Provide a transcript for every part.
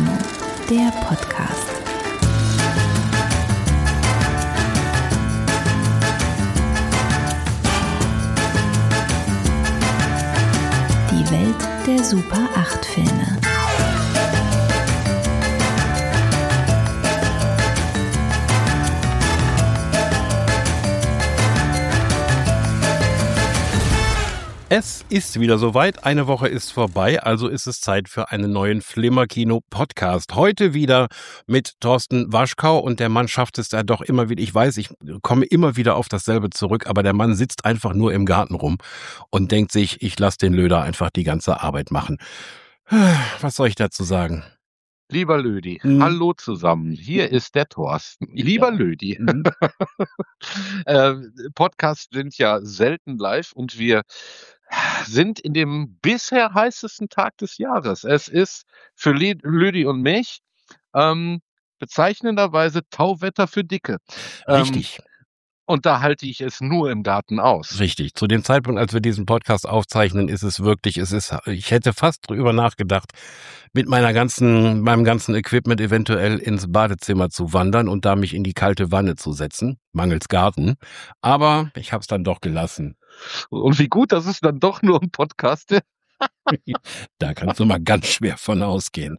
der Podcast. Die Welt der Super 8 Filme. Es ist wieder soweit, eine Woche ist vorbei, also ist es Zeit für einen neuen Flimmerkino-Podcast. Heute wieder mit Thorsten Waschkau und der Mann schafft es da doch immer wieder, ich weiß, ich komme immer wieder auf dasselbe zurück, aber der Mann sitzt einfach nur im Garten rum und denkt sich, ich lasse den Löder einfach die ganze Arbeit machen. Was soll ich dazu sagen? Lieber Lödi, hallo zusammen. Hier ist der Thorsten. Lieber Lödi. Podcasts sind ja selten live und wir sind in dem bisher heißesten Tag des Jahres. Es ist für Lödi und mich bezeichnenderweise Tauwetter für Dicke. Richtig. Und da halte ich es nur im Garten aus. Richtig. Zu dem Zeitpunkt, als wir diesen Podcast aufzeichnen, ist es wirklich, ich hätte fast drüber nachgedacht, mit meinem ganzen Equipment eventuell ins Badezimmer zu wandern und da mich in die kalte Wanne zu setzen, mangels Garten. Aber ich habe es dann doch gelassen. Und wie gut, dass es dann doch nur ein Podcast ist. Da kannst du mal ganz schwer von ausgehen.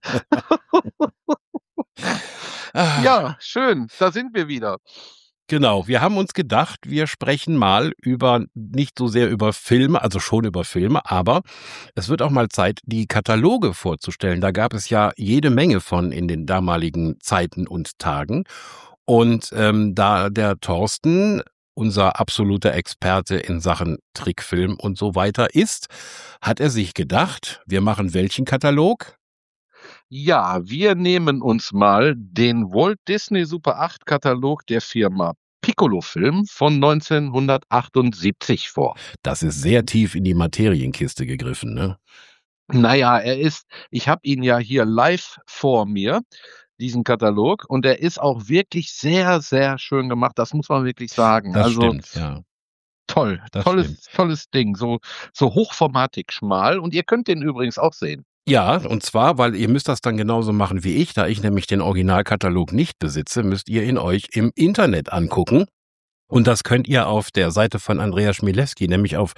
Ja, schön. Da sind wir wieder. Genau, wir haben uns gedacht, wir sprechen mal nicht so sehr über Filme, also schon über Filme, aber es wird auch mal Zeit, die Kataloge vorzustellen. Da gab es ja jede Menge von in den damaligen Zeiten und Tagen. Und da der Thorsten, unser absoluter Experte in Sachen Trickfilm und so weiter ist, hat er sich gedacht, wir machen welchen Katalog? Ja, wir nehmen uns mal den Walt Disney Super 8 Katalog der Firma Piccolo Film von 1978 vor. Das ist sehr tief in die Materienkiste gegriffen, ne? Naja, ich habe ihn ja hier live vor mir, diesen Katalog, und er ist auch wirklich sehr, sehr schön gemacht, das muss man wirklich sagen. Das Also stimmt, ja. toll, tolles Ding, so hochformatig schmal, und ihr könnt den übrigens auch sehen. Ja, und zwar, weil ihr müsst das dann genauso machen wie ich, da ich nämlich den Originalkatalog nicht besitze, müsst ihr ihn euch im Internet angucken. Und das könnt ihr auf der Seite von Andreas Schmielewski, nämlich auf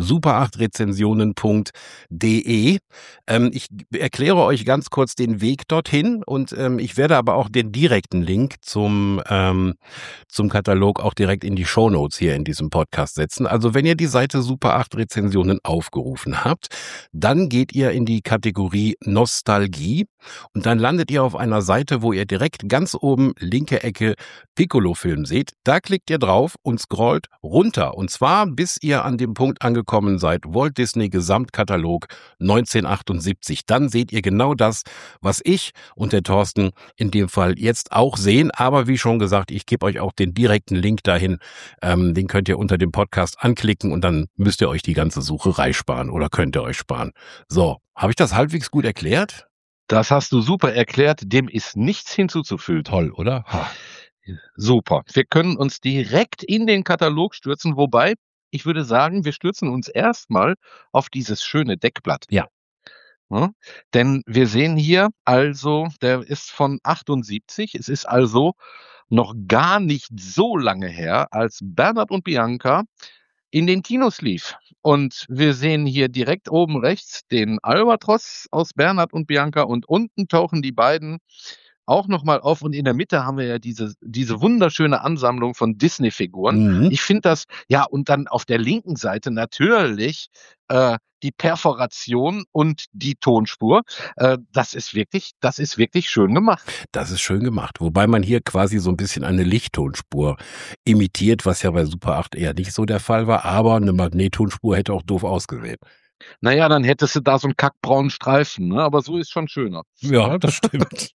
super8rezensionen.de. Ich erkläre euch ganz kurz den Weg dorthin und ich werde aber auch den direkten Link zum Katalog auch direkt in die Shownotes hier in diesem Podcast setzen. Also wenn ihr die Seite Super8Rezensionen aufgerufen habt, dann geht ihr in die Kategorie Nostalgie und dann landet ihr auf einer Seite, wo ihr direkt ganz oben linke Ecke Piccolo-Film seht. Da klickt ihr drauf und scrollt runter. Und zwar, bis ihr an dem Punkt angekommen seid, Walt Disney Gesamtkatalog 1978. Dann seht ihr genau das, was ich und der Thorsten in dem Fall jetzt auch sehen. Aber wie schon gesagt, ich gebe euch auch den direkten Link dahin. Den könnt ihr unter dem Podcast anklicken und dann müsst ihr euch die ganze Sucherei sparen oder könnt ihr euch sparen. So, habe ich das halbwegs gut erklärt? Das hast du super erklärt, dem ist nichts hinzuzufügen. Toll, oder? Super. Wir können uns direkt in den Katalog stürzen, wobei ich würde sagen, wir stürzen uns erstmal auf dieses schöne Deckblatt. Ja. Denn wir sehen hier also, der ist von 78. Es ist also noch gar nicht so lange her, als Bernhard und Bianca in den Kinos lief. Und wir sehen hier direkt oben rechts den Albatros aus Bernhard und Bianca und unten tauchen die beiden auch nochmal auf, und in der Mitte haben wir ja diese wunderschöne Ansammlung von Disney-Figuren. Mhm. Ich finde das, ja, und dann auf der linken Seite natürlich die Perforation und die Tonspur. Das ist wirklich schön gemacht. Das ist schön gemacht, wobei man hier quasi so ein bisschen eine Lichttonspur imitiert, was ja bei Super 8 eher nicht so der Fall war, aber eine Magnettonspur hätte auch doof ausgesehen. Naja, dann hättest du da so einen kackbraunen Streifen, ne? Aber so ist schon schöner. Ja, das stimmt.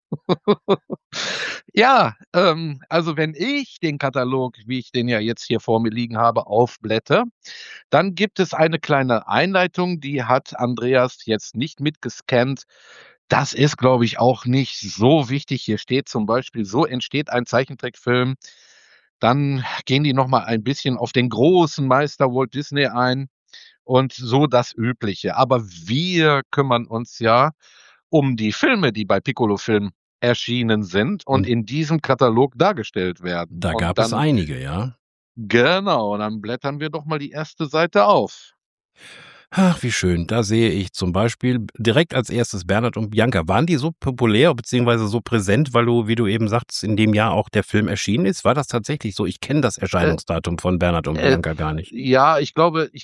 Ja, also wenn ich den Katalog, wie ich den ja jetzt hier vor mir liegen habe, aufblätter, dann gibt es eine kleine Einleitung, die hat Andreas jetzt nicht mitgescannt. Das ist, glaube ich, auch nicht so wichtig. Hier steht zum Beispiel: So entsteht ein Zeichentrickfilm. Dann gehen die noch mal ein bisschen auf den großen Meister Walt Disney ein und so das Übliche. Aber wir kümmern uns ja um die Filme, die bei Piccolo Film erschienen sind und in diesem Katalog dargestellt werden. Da und gab es einige, ja. Genau, und dann blättern wir doch mal die erste Seite auf. Ach, wie schön. Da sehe ich zum Beispiel direkt als erstes Bernhard und Bianca. Waren die so populär bzw. so präsent, weil du, wie du eben sagst, in dem Jahr auch der Film erschienen ist? War das tatsächlich so? Ich kenne das Erscheinungsdatum von Bernhard und Bianca gar nicht. Ja, ich glaube, ich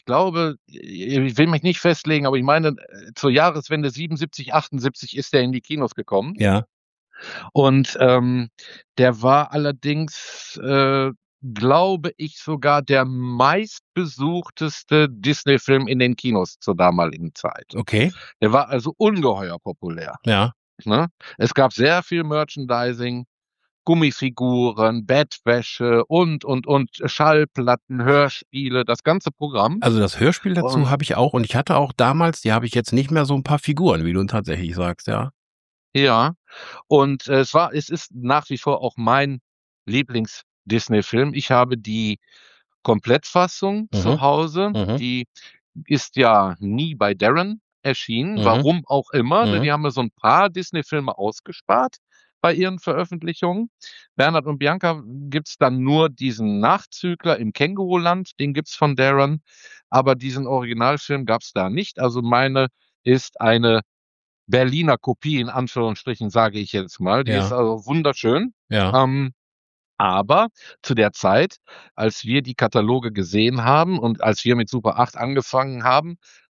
will mich nicht festlegen, aber ich meine, zur Jahreswende 77, 78 ist der in die Kinos gekommen. Ja. Und der war allerdings, glaube ich, sogar der meistbesuchteste Disney-Film in den Kinos zur damaligen Zeit. Okay. Der war also ungeheuer populär. Ja. Ne? Es gab sehr viel Merchandising, Gummifiguren, Bettwäsche und Schallplatten, Hörspiele, das ganze Programm. Also das Hörspiel dazu habe ich auch und ich hatte auch damals, die habe ich jetzt nicht mehr, so ein paar Figuren, wie du tatsächlich sagst, ja. Ja, und es ist nach wie vor auch mein Lieblings-Disney-Film. Ich habe die Komplettfassung zu Hause. Die ist ja nie bei Darren erschienen, warum auch immer. Die haben ja so ein paar Disney-Filme ausgespart bei ihren Veröffentlichungen. Bernhard und Bianca gibt's dann nur diesen Nachzügler im Känguruland, den gibt's von Darren, aber diesen Originalfilm gab's da nicht. Also meine ist eine Berliner Kopie, in Anführungsstrichen, sage ich jetzt mal. Die ist also wunderschön. Ja. Aber zu der Zeit, als wir die Kataloge gesehen haben und als wir mit Super 8 angefangen haben,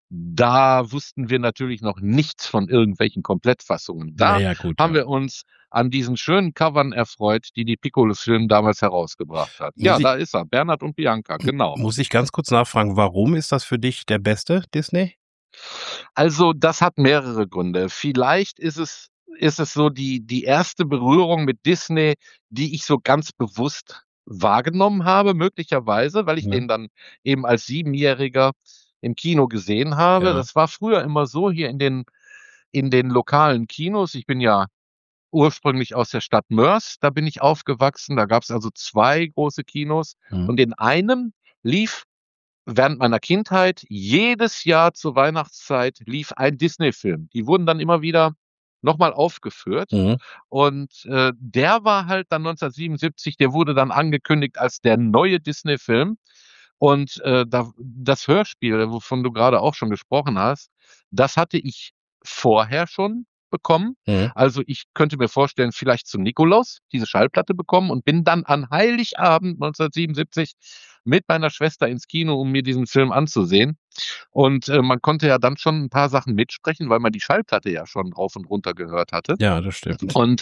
da wussten wir natürlich noch nichts von irgendwelchen Komplettfassungen. Da haben wir uns an diesen schönen Covern erfreut, die Piccolo-Film damals herausgebracht hat. Ja, da ist er, Bernhard und Bianca, genau. Muss ich ganz kurz nachfragen, warum ist das für dich der beste Disney? Also, das hat mehrere Gründe. Vielleicht ist es so die erste Berührung mit Disney, die ich so ganz bewusst wahrgenommen habe, möglicherweise, weil ich den dann eben als 7-Jähriger im Kino gesehen habe. Ja. Das war früher immer so hier in den lokalen Kinos. Ich bin ja ursprünglich aus der Stadt Moers, da bin ich aufgewachsen. Da gab's also 2 große Kinos und in einem lief während meiner Kindheit jedes Jahr zur Weihnachtszeit lief ein Disney-Film. Die wurden dann immer wieder nochmal aufgeführt. Und der war halt dann 1977, der wurde dann angekündigt als der neue Disney-Film. Und das Hörspiel, wovon du gerade auch schon gesprochen hast, das hatte ich vorher schon bekommen. Also ich könnte mir vorstellen, vielleicht zu Nikolaus diese Schallplatte bekommen und bin dann an Heiligabend 1977 mit meiner Schwester ins Kino, um mir diesen Film anzusehen. Und man konnte ja dann schon ein paar Sachen mitsprechen, weil man die Schallplatte ja schon rauf und runter gehört hatte. Ja, das stimmt. Und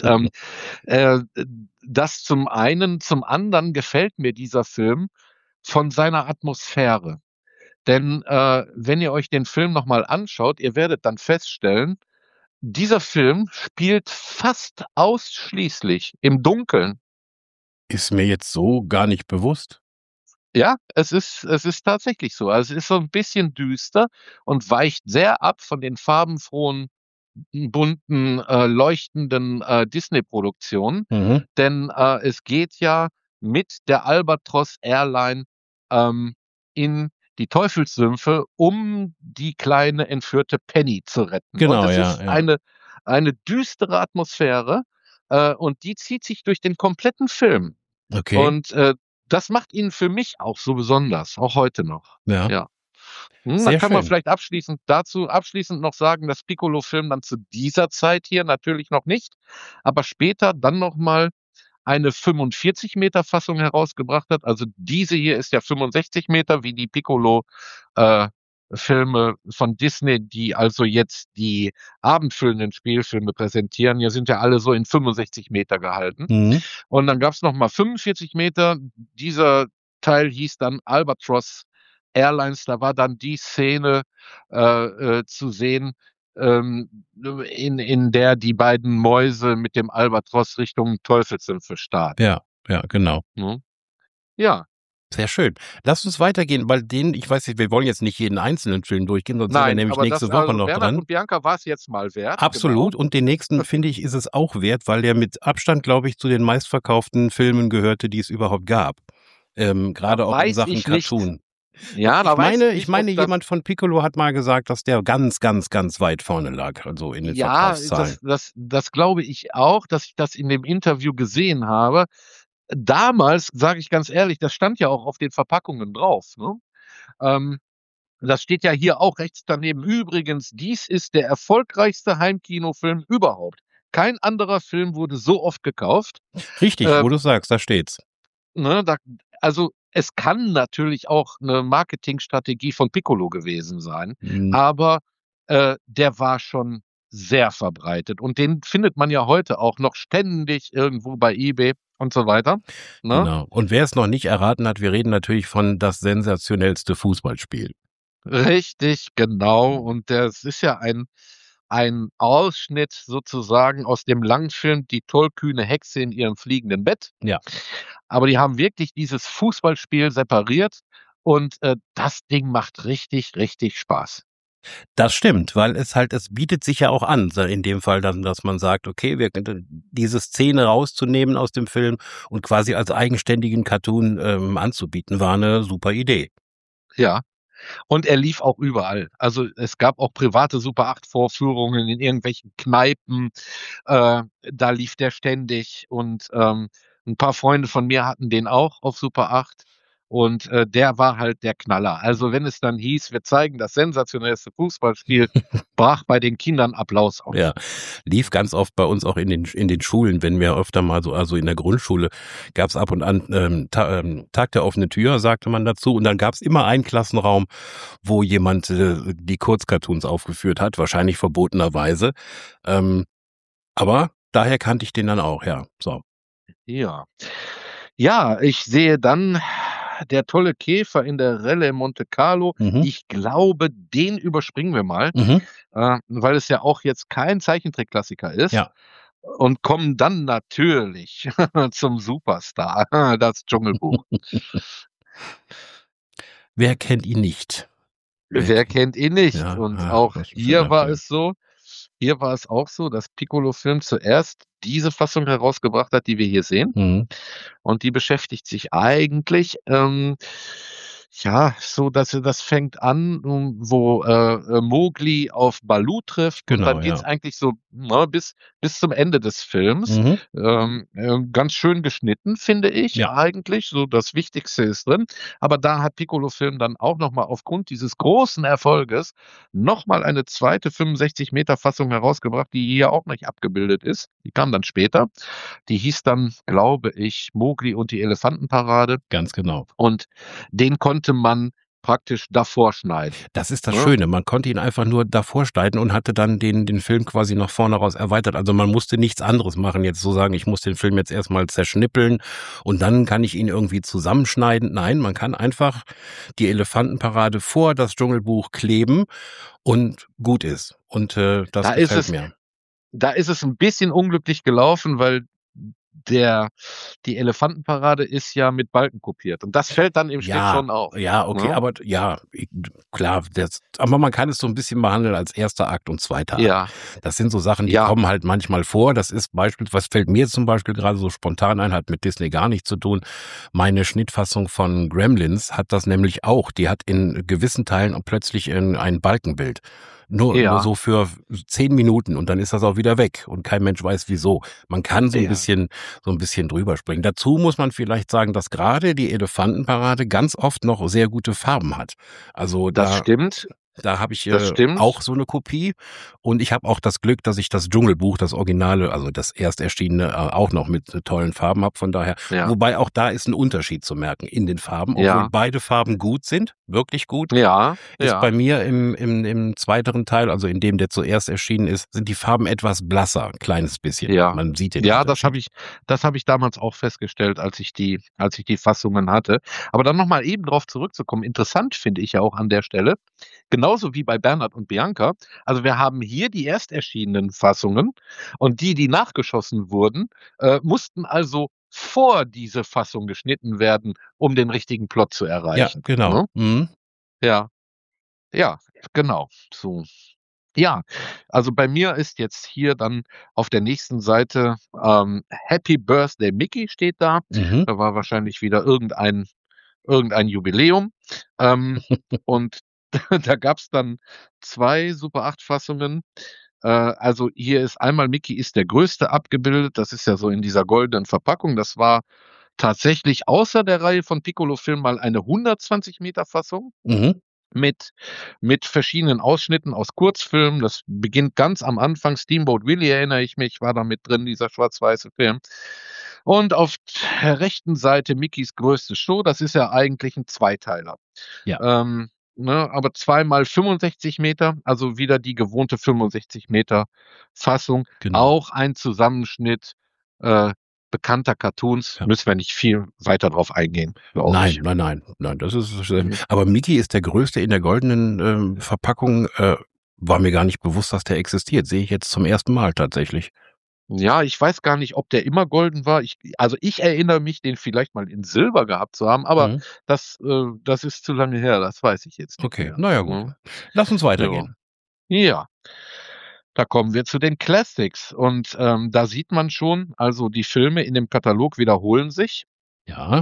das zum einen, zum anderen gefällt mir dieser Film von seiner Atmosphäre. Denn wenn ihr euch den Film nochmal anschaut, ihr werdet dann feststellen, dieser Film spielt fast ausschließlich im Dunkeln. Ist mir jetzt so gar nicht bewusst. Ja, es ist tatsächlich so. Also es ist so ein bisschen düster und weicht sehr ab von den farbenfrohen, bunten, leuchtenden Disney-Produktionen. Denn es geht ja mit der Albatros Airline in die Teufelssümpfe, um die kleine entführte Penny zu retten. Genau, und es ist eine düstere Atmosphäre und die zieht sich durch den kompletten Film. Okay. Und das macht ihn für mich auch so besonders, auch heute noch. Ja. Da kann man vielleicht abschließend noch sagen, dass Piccolo-Film dann zu dieser Zeit hier natürlich noch nicht, aber später dann noch mal eine 45 Meter Fassung herausgebracht hat. Also diese hier ist ja 65 Meter, wie die Piccolo Filme von Disney, die also jetzt die abendfüllenden Spielfilme präsentieren. Hier sind ja alle so in 65 Meter gehalten. Und dann gab's noch mal 45 Meter. Dieser Teil hieß dann Albatros Airlines. Da war dann die Szene zu sehen, in der die beiden Mäuse mit dem Albatros Richtung Teufelssümpfe starten. Ja, genau. Ja. Sehr schön. Lass uns weitergehen, weil ich weiß nicht, wir wollen jetzt nicht jeden einzelnen Film durchgehen, sonst sind wir nämlich nächste Woche noch Bernhard dran. Und Bianca war es jetzt mal wert. Absolut. Genau. Und den nächsten, finde ich, ist es auch wert, weil der mit Abstand, glaube ich, zu den meistverkauften Filmen gehörte, die es überhaupt gab. Gerade auch in Sachen Cartoon. Ja, Ich da weiß ich meine, nicht, ob das jemand von Piccolo hat mal gesagt, dass der ganz, ganz, ganz weit vorne lag, also in den ja, Verkaufszahlen. das glaube ich auch, dass ich das in dem Interview gesehen habe. Damals, sage ich ganz ehrlich, das stand ja auch auf den Verpackungen drauf, ne? Ähm, Das steht ja hier auch rechts daneben. Übrigens, dies ist der erfolgreichste Heimkinofilm überhaupt. Kein anderer Film wurde so oft gekauft. Richtig, Äh, wo du sagst, da steht's. ne, also es kann natürlich auch eine Marketingstrategie von Piccolo gewesen sein, Hm, aber der war schon sehr verbreitet und den findet man ja heute auch noch ständig irgendwo bei eBay und so weiter, ne? genau. Und wer es noch nicht erraten hat, wir reden natürlich von das sensationellste Fußballspiel. Richtig, genau. Und das ist ja ein Ausschnitt sozusagen aus dem Langfilm „Die tollkühne Hexe in ihrem fliegenden Bett". Ja. Aber die haben wirklich dieses Fußballspiel separiert und das Ding macht richtig, richtig Spaß. Das stimmt, weil es bietet sich ja auch an, in dem Fall dann, dass man sagt, okay, diese Szene rauszunehmen aus dem Film und quasi als eigenständigen Cartoon anzubieten, war eine super Idee. Ja. Und er lief auch überall. Also, es gab auch private Super-8-Vorführungen in irgendwelchen Kneipen. Da lief der ständig und 'n paar Freunde von mir hatten den auch auf Super 8 und der war halt der Knaller. Also, wenn es dann hieß: „Wir zeigen das sensationellste Fußballspiel", brach bei den Kindern Applaus Ja, aus. lief ganz oft bei uns auch in den Schulen, wenn wir öfter mal so, also in der Grundschule gab's ab und an Tag der offenen Tür, sagte man dazu, und dann gab's immer einen Klassenraum, wo jemand die Kurzcartoons aufgeführt hat, wahrscheinlich verbotenerweise. Ähm, aber daher kannte ich den dann auch, ja. So. Ja. Ja, ich sehe dann „Der tolle Käfer in der Relle Monte Carlo". Mhm. Ich glaube, den überspringen wir mal, Mhm. weil es ja auch jetzt kein Zeichentrickklassiker ist Ja. und kommen dann natürlich zum Superstar, das Dschungelbuch. Wer kennt ihn nicht? Wer Wer kennt, kennt ihn nicht? ja, Und ach, auch was ein schöner Film. hier war es auch so, dass Piccolo-Film zuerst diese Fassung herausgebracht hat, die wir hier sehen. Mhm. Und die beschäftigt sich eigentlich, ja, so dass das fängt an, wo Mowgli auf Baloo trifft und dann Genau, geht's ja. eigentlich so, ne, bis zum Ende des Films. Mhm. Ganz schön geschnitten, finde ich Ja. eigentlich. So das Wichtigste ist drin. Aber da hat Piccolo-Film dann auch noch mal aufgrund dieses großen Erfolges noch mal eine zweite 65 Meter Fassung herausgebracht, die hier auch nicht abgebildet ist. Die kam dann später. Die hieß dann, glaube ich, „Mowgli und die Elefantenparade" Ganz genau. und den konnte man praktisch davor schneiden, Das ist das ne? Schöne. Man konnte ihn einfach nur davor schneiden und hatte dann den Film quasi nach vorne raus erweitert. Also man musste nichts anderes machen, jetzt so sagen, ich muss den Film jetzt erstmal zerschnippeln und dann kann ich ihn irgendwie zusammenschneiden. Nein, man kann einfach die Elefantenparade vor das Dschungelbuch kleben und gut ist. Und das Da ist gefällt es mir. Da ist es 'n bisschen unglücklich gelaufen, weil der die Elefantenparade ist ja mit Balken kopiert und das fällt dann im Schnitt Ja, schon auf, ja, okay, ne? aber ja, klar, aber man kann es so ein bisschen behandeln als erster Akt und zweiter Akt. Ja, Das sind so Sachen, die ja, kommen halt manchmal vor. Das ist was fällt mir zum Beispiel gerade so spontan ein, hat mit Disney gar nichts zu tun. Meine Schnittfassung von Gremlins hat das nämlich auch. Die hat in gewissen Teilen auch plötzlich ein Balkenbild. Nur ja, so für 10 Minuten und dann ist das auch wieder weg und kein Mensch weiß wieso. Man kann ja. so ein bisschen drüber springen. Dazu muss man vielleicht sagen, dass gerade die Elefantenparade ganz oft noch sehr gute Farben hat. Also Das stimmt, da habe ich das auch stimmt. so eine Kopie und ich habe auch das Glück, dass ich das Dschungelbuch, das Originale, also das erst erschienene, auch noch mit tollen Farben habe. Von daher, Ja, wobei auch da ist ein Unterschied zu merken in den Farben, obwohl ja, beide Farben gut sind, wirklich gut. ja, Ist bei ja, mir im zweiteren Teil, also in dem, der zuerst erschienen ist, sind die Farben etwas blasser, ein kleines bisschen. ja. Man sieht den Ja, Unterschied. das habe ich damals auch festgestellt, als ich die Fassungen hatte. Aber dann noch mal eben drauf zurückzukommen, interessant finde ich ja auch an der Stelle, genauso wie bei Bernhard und Bianca. Also, wir haben hier die erst erschienenen Fassungen und die nachgeschossen wurden, mussten also vor diese Fassung geschnitten werden, um den richtigen Plot zu Ja, erreichen, genau. ne? Mhm. Ja, ja, genau, so. Ja, also bei mir ist jetzt hier dann auf der nächsten Seite, „Happy Birthday Mickey" steht da. Mhm. Da war wahrscheinlich wieder irgendein irgendein Jubiläum. Und da gab es dann 2 Super 8 Fassungen. Also hier ist einmal Mickey ist der Größte abgebildet. Das ist ja so in dieser goldenen Verpackung. Das war tatsächlich außer der Reihe von Piccolo-Filmen mal eine 120 Meter Fassung Mhm. mit verschiedenen Ausschnitten aus Kurzfilmen. Das beginnt ganz am Anfang. Steamboat Willie, erinnere ich mich, war da mit drin, dieser schwarz-weiße Film. Und auf der rechten Seite Mickeys größte Show. Das ist ja eigentlich ein Zweiteiler. Ja. Aber 2 mal 65 Meter, also wieder die gewohnte 65 Meter Fassung. Genau. Auch ein Zusammenschnitt bekannter Cartoons. Ja. Müssen wir nicht viel weiter drauf eingehen, glaube ich. Nein, das ist, aber Mickey ist der Größte in der goldenen Verpackung. War mir gar nicht bewusst, dass der existiert. Sehe ich jetzt zum ersten Mal tatsächlich. Ja, ich weiß gar nicht, ob der immer golden war. Ich erinnere mich, den vielleicht mal in Silber gehabt zu haben, aber Mhm. das ist zu lange her, das weiß ich jetzt nicht Okay, mehr. na ja, gut. Ne? Lass uns weitergehen. Ja, da kommen wir zu den Classics und da sieht man schon, also die Filme in dem Katalog wiederholen sich. Ja.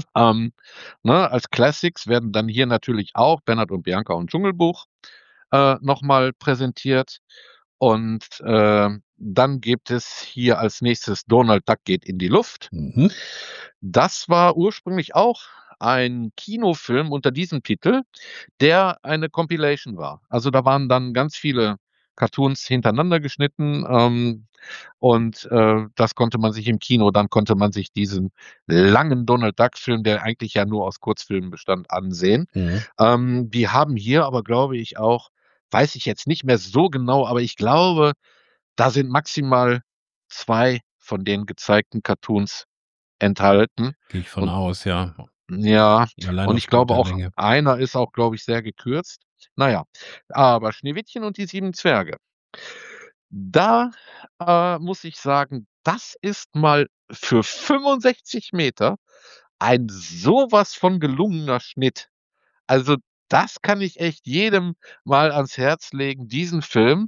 Als Classics werden dann hier natürlich auch Bernhard und Bianca und Dschungelbuch noch mal präsentiert. Und dann gibt es hier als nächstes Donald Duck geht in die Luft. Mhm. Das war ursprünglich auch ein Kinofilm unter diesem Titel, der eine Compilation war. Also da waren dann ganz viele Cartoons hintereinander geschnitten und das konnte man sich im Kino, dann konnte man sich diesen langen Donald Duck Film, der eigentlich ja nur aus Kurzfilmen bestand, ansehen. Mhm. Die haben hier aber, glaube ich, auch, weiß ich jetzt nicht mehr so genau, aber ich glaube, da sind maximal 2 von den gezeigten Cartoons enthalten. Gehe ich von Und aus, ja. ja, Allein und ich aufgrund glaube der auch, Länge. einer ist auch, glaube ich, sehr gekürzt. Naja, aber Schneewittchen und die 7 Zwerge. Da muss ich sagen, das ist mal für 65 Meter ein sowas von gelungener Schnitt. Also, das kann ich echt jedem mal ans Herz legen, diesen Film,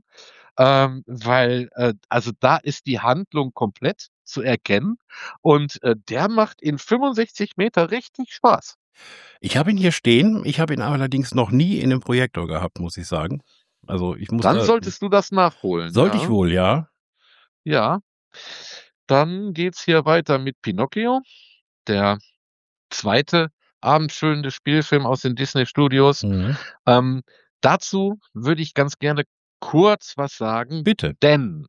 weil also da ist die Handlung komplett zu erkennen und der macht in 65 Meter richtig Spaß. Ich habe ihn hier stehen. Ich habe ihn allerdings noch nie in 'nem Projektor gehabt, muss ich sagen. Also, ich muss Dann da solltest du das nachholen, sollte ich ja. wohl, ja. Ja, dann geht's hier weiter mit Pinocchio, der zweite abendfüllende Spielfilm aus den Disney Studios. Mhm. Ähm, dazu würde ich ganz gerne kurz was sagen, Bitte. denn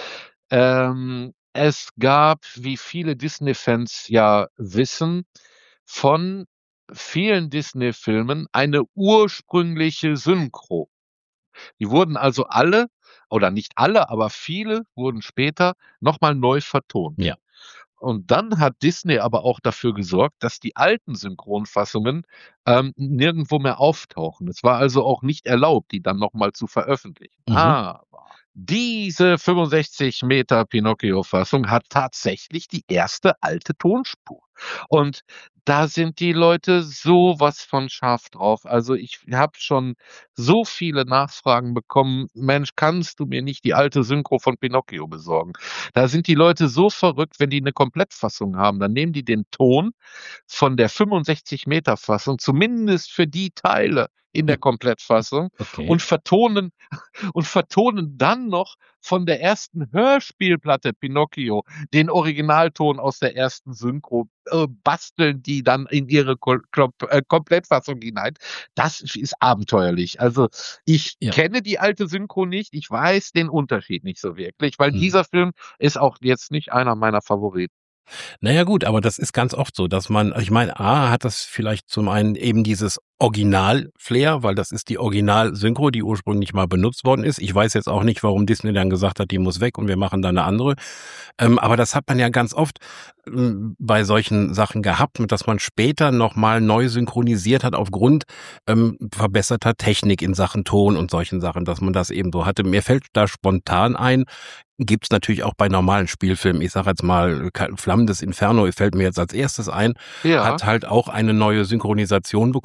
es gab, wie viele Disney-Fans ja wissen, von vielen Disney-Filmen eine ursprüngliche Synchro. Die wurden also alle oder nicht alle, aber viele wurden später noch mal neu vertont. Ja. Und dann hat Disney aber auch dafür gesorgt, dass die alten Synchronfassungen nirgendwo mehr auftauchen. Es war also auch nicht erlaubt, die dann noch mal zu veröffentlichen. Mhm. Aber diese 65 Meter Pinocchio-Fassung hat tatsächlich die erste alte Tonspur. Und da sind die Leute so was von scharf drauf. Also ich habe schon so viele Nachfragen bekommen: „Mensch, kannst du mir nicht die alte Synchro von Pinocchio besorgen?“ Da sind die Leute so verrückt, wenn die 'ne Komplettfassung haben, dann nehmen die den Ton von der 65 Meter Fassung, zumindest für die Teile in der Komplettfassung Okay. und vertonen dann noch von der ersten Hörspielplatte Pinocchio den Originalton aus der ersten Synchro, basteln die dann in ihre Komplettfassung hinein. Das ist abenteuerlich. Also, ich Ja. kenne die alte Synchro nicht. Ich weiß den Unterschied nicht so wirklich, weil Mhm. dieser Film ist auch jetzt nicht einer meiner Favoriten. Na ja gut, aber das ist ganz oft so, dass man ich meine, hat das vielleicht zum einen eben dieses Original-Flair, weil das ist die Original-Synchro, die ursprünglich mal benutzt worden ist. Ich weiß jetzt auch nicht, warum Disney dann gesagt hat, die muss weg und wir machen da 'ne andere. Aber das hat man ja ganz oft bei solchen Sachen gehabt, dass man später noch mal neu synchronisiert hat aufgrund verbesserter Technik in Sachen Ton und solchen Sachen, dass man das eben so hatte. Mir fällt da spontan ein, gibt's natürlich auch bei normalen Spielfilmen. Ich sage jetzt mal, Flammendes Inferno fällt mir jetzt als erstes ein, Ja. hat halt auch eine neue Synchronisation bekommen,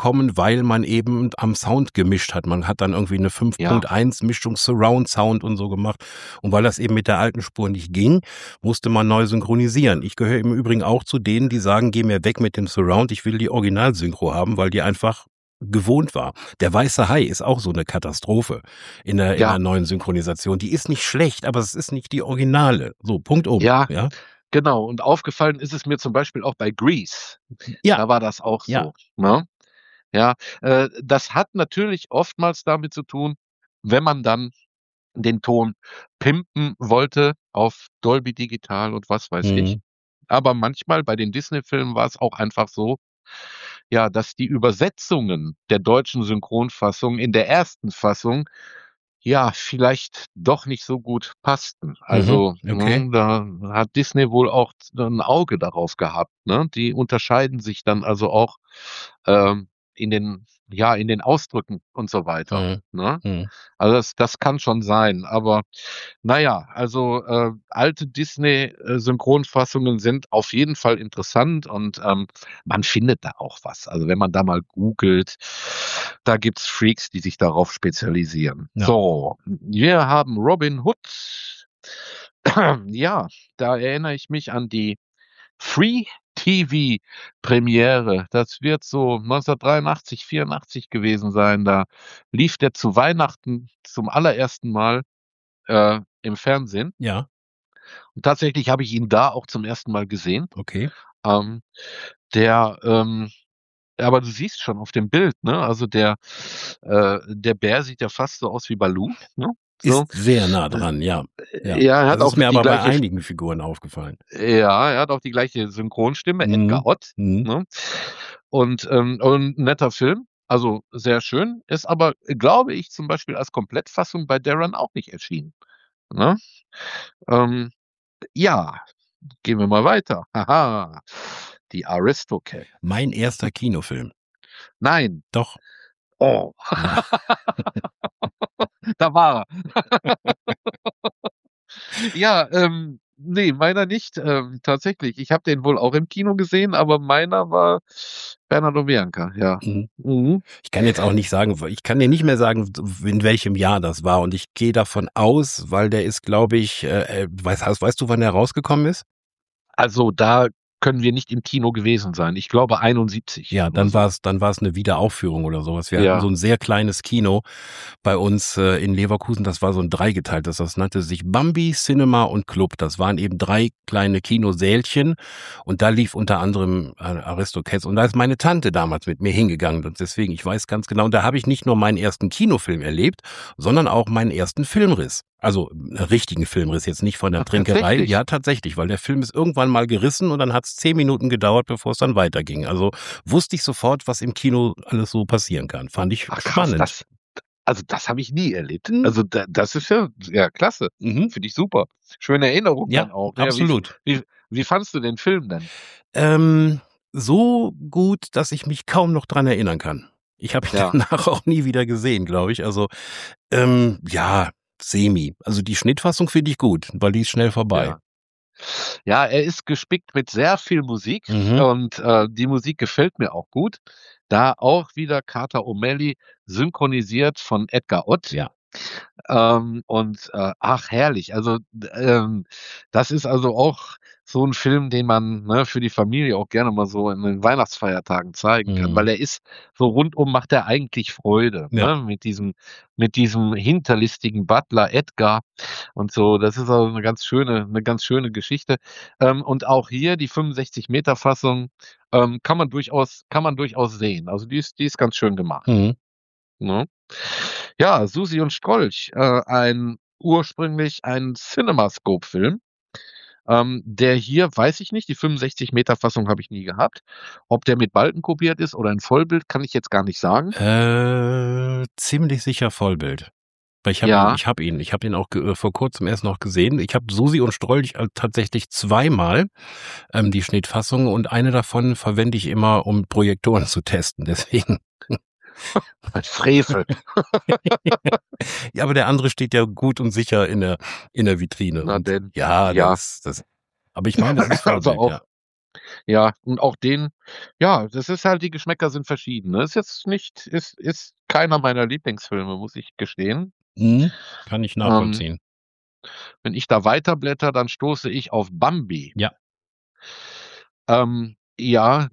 weil man eben am Sound gemischt hat. Man hat dann irgendwie eine 5.1 Mischung Surround Sound und so gemacht. Und weil das eben mit der alten Spur nicht ging, musste man neu synchronisieren. Ich gehöre im Übrigen auch zu denen, die sagen, geh mir weg mit dem Surround, ich will die Originalsynchro haben, weil die einfach gewohnt war. Der Weiße Hai ist auch so eine Katastrophe in der neuen Synchronisation. Die ist nicht schlecht, aber es ist nicht die Originale. So, Punkt um. Ja, genau. Und aufgefallen ist es mir zum Beispiel auch bei Grease. Ja. Da war das auch Ja. so. Ne? Ja, das hat natürlich oftmals damit zu tun, wenn man dann den Ton pimpen wollte auf Dolby Digital und was weiß ich. Aber manchmal bei den Disney-Filmen war es auch einfach so, ja, dass die Übersetzungen der deutschen Synchronfassung in der ersten Fassung ja vielleicht doch nicht so gut passten. Also okay. da hat Disney wohl auch ein Auge darauf gehabt. Ne? Die unterscheiden sich dann also auch in den Ausdrücken und so weiter. Ne? Also das kann schon sein. Aber naja, also alte Disney-Synchronfassungen sind auf jeden Fall interessant und man findet da auch was. Also wenn man da mal googelt, da gibt's Freaks, die sich darauf spezialisieren. Ja. So, wir haben Robin Hood. Ja, da erinnere ich mich an die Free-TV-Premiere. Das wird so 1983, 84 gewesen sein. Da lief der zu Weihnachten zum allerersten Mal im Fernsehen. Ja. Und tatsächlich habe ich ihn da auch zum ersten Mal gesehen. Okay. Aber du siehst schon auf dem Bild, ne? Also der Bär sieht ja fast so aus wie Baloo, ne? So. Ist sehr nah dran, ja. Ja, er hat das auch ist mir die aber bei gleiche einigen Figuren aufgefallen. Ja, er hat auch die gleiche Synchronstimme, Edgar Ott. Ne? Und ein netter Film, also sehr schön, ist aber, glaube ich, zum Beispiel als Komplettfassung bei Darren auch nicht erschienen. Ne? Ja, gehen wir mal weiter. Haha, die Aristocats. Mein erster Kinofilm. Nein. Doch. Oh. Da war er. Ja, nee, meiner nicht, tatsächlich. Ich habe den wohl auch im Kino gesehen, aber meiner war Bernhard und Bianca, ja. Ich kann jetzt auch nicht sagen, ich kann dir nicht mehr sagen, in welchem Jahr das war. Und ich gehe davon aus, weil der ist, glaube ich, weißt du, wann der rausgekommen ist? Also da können wir nicht im Kino gewesen sein. Ich glaube 71. Ja, dann war es eine Wiederaufführung oder sowas. Wir hatten so ein sehr kleines Kino bei uns in Leverkusen. Das war so ein dreigeteiltes. Das nannte sich Bambi, Cinema und Club. Das waren eben 3 kleine Kinosälchen und da lief unter anderem Aristocats. Und da ist meine Tante damals mit mir hingegangen und deswegen, ich weiß ganz genau, und da habe ich nicht nur meinen ersten Kinofilm erlebt, sondern auch meinen ersten Filmriss. Also einen richtigen Filmriss, jetzt nicht von der Trinkerei. Tatsächlich? Ja, tatsächlich, weil der Film ist irgendwann mal gerissen und dann hat es 10 Minuten gedauert, bevor es dann weiterging. Also wusste ich sofort, was im Kino alles so passieren kann. Fand ich spannend. Krass, das habe ich nie erlebt. Also das ist ja klasse. Finde ich super. Schöne Erinnerung dann auch. Ja, absolut. Wie fandst du den Film denn? So gut, dass ich mich kaum noch dran erinnern kann. Ich habe ihn danach auch nie wieder gesehen, glaube ich. Also semi. Also die Schnittfassung finde ich gut, weil die ist schnell vorbei. Ja, er ist gespickt mit sehr viel Musik und die Musik gefällt mir auch gut. Da auch wieder Carter O'Malley synchronisiert von Edgar Ott. Ja. Herrlich. Also das ist also auch so ein Film, den man für die Familie auch gerne mal so in den Weihnachtsfeiertagen zeigen kann, weil er ist so rundum macht er eigentlich Freude, ne? Mit diesem hinterlistigen Butler Edgar und so. Das ist also eine ganz schöne Geschichte. Und auch hier die 65-Meter-Fassung kann man durchaus sehen. Also die ist ganz schön gemacht. Ne? Ja, Susi und Strolch, ursprünglich ein CinemaScope-Film. Der hier, weiß ich nicht, die 65-Meter-Fassung habe ich nie gehabt. Ob der mit Balken kopiert ist oder ein Vollbild, kann ich jetzt gar nicht sagen. Ziemlich sicher Vollbild. Weil ich habe ihn auch vor kurzem erst noch gesehen. Ich habe Susi und Strolch tatsächlich 2-mal die Schnittfassung und eine davon verwende ich immer, um Projektoren zu testen. Deswegen. Frevel. Ja, aber der andere steht ja gut und sicher in der Vitrine. Na denn. Das. Aber ich meine, das ist Vollbild, also auch, ja. Ja, und auch das ist halt, die Geschmäcker sind verschieden, ne? Ist jetzt nicht ist keiner meiner Lieblingsfilme, muss ich gestehen. Mhm. Kann ich Ähm, nachvollziehen. wenn ich da weiterblätter, dann stoße ich auf Bambi. Ja. Ja,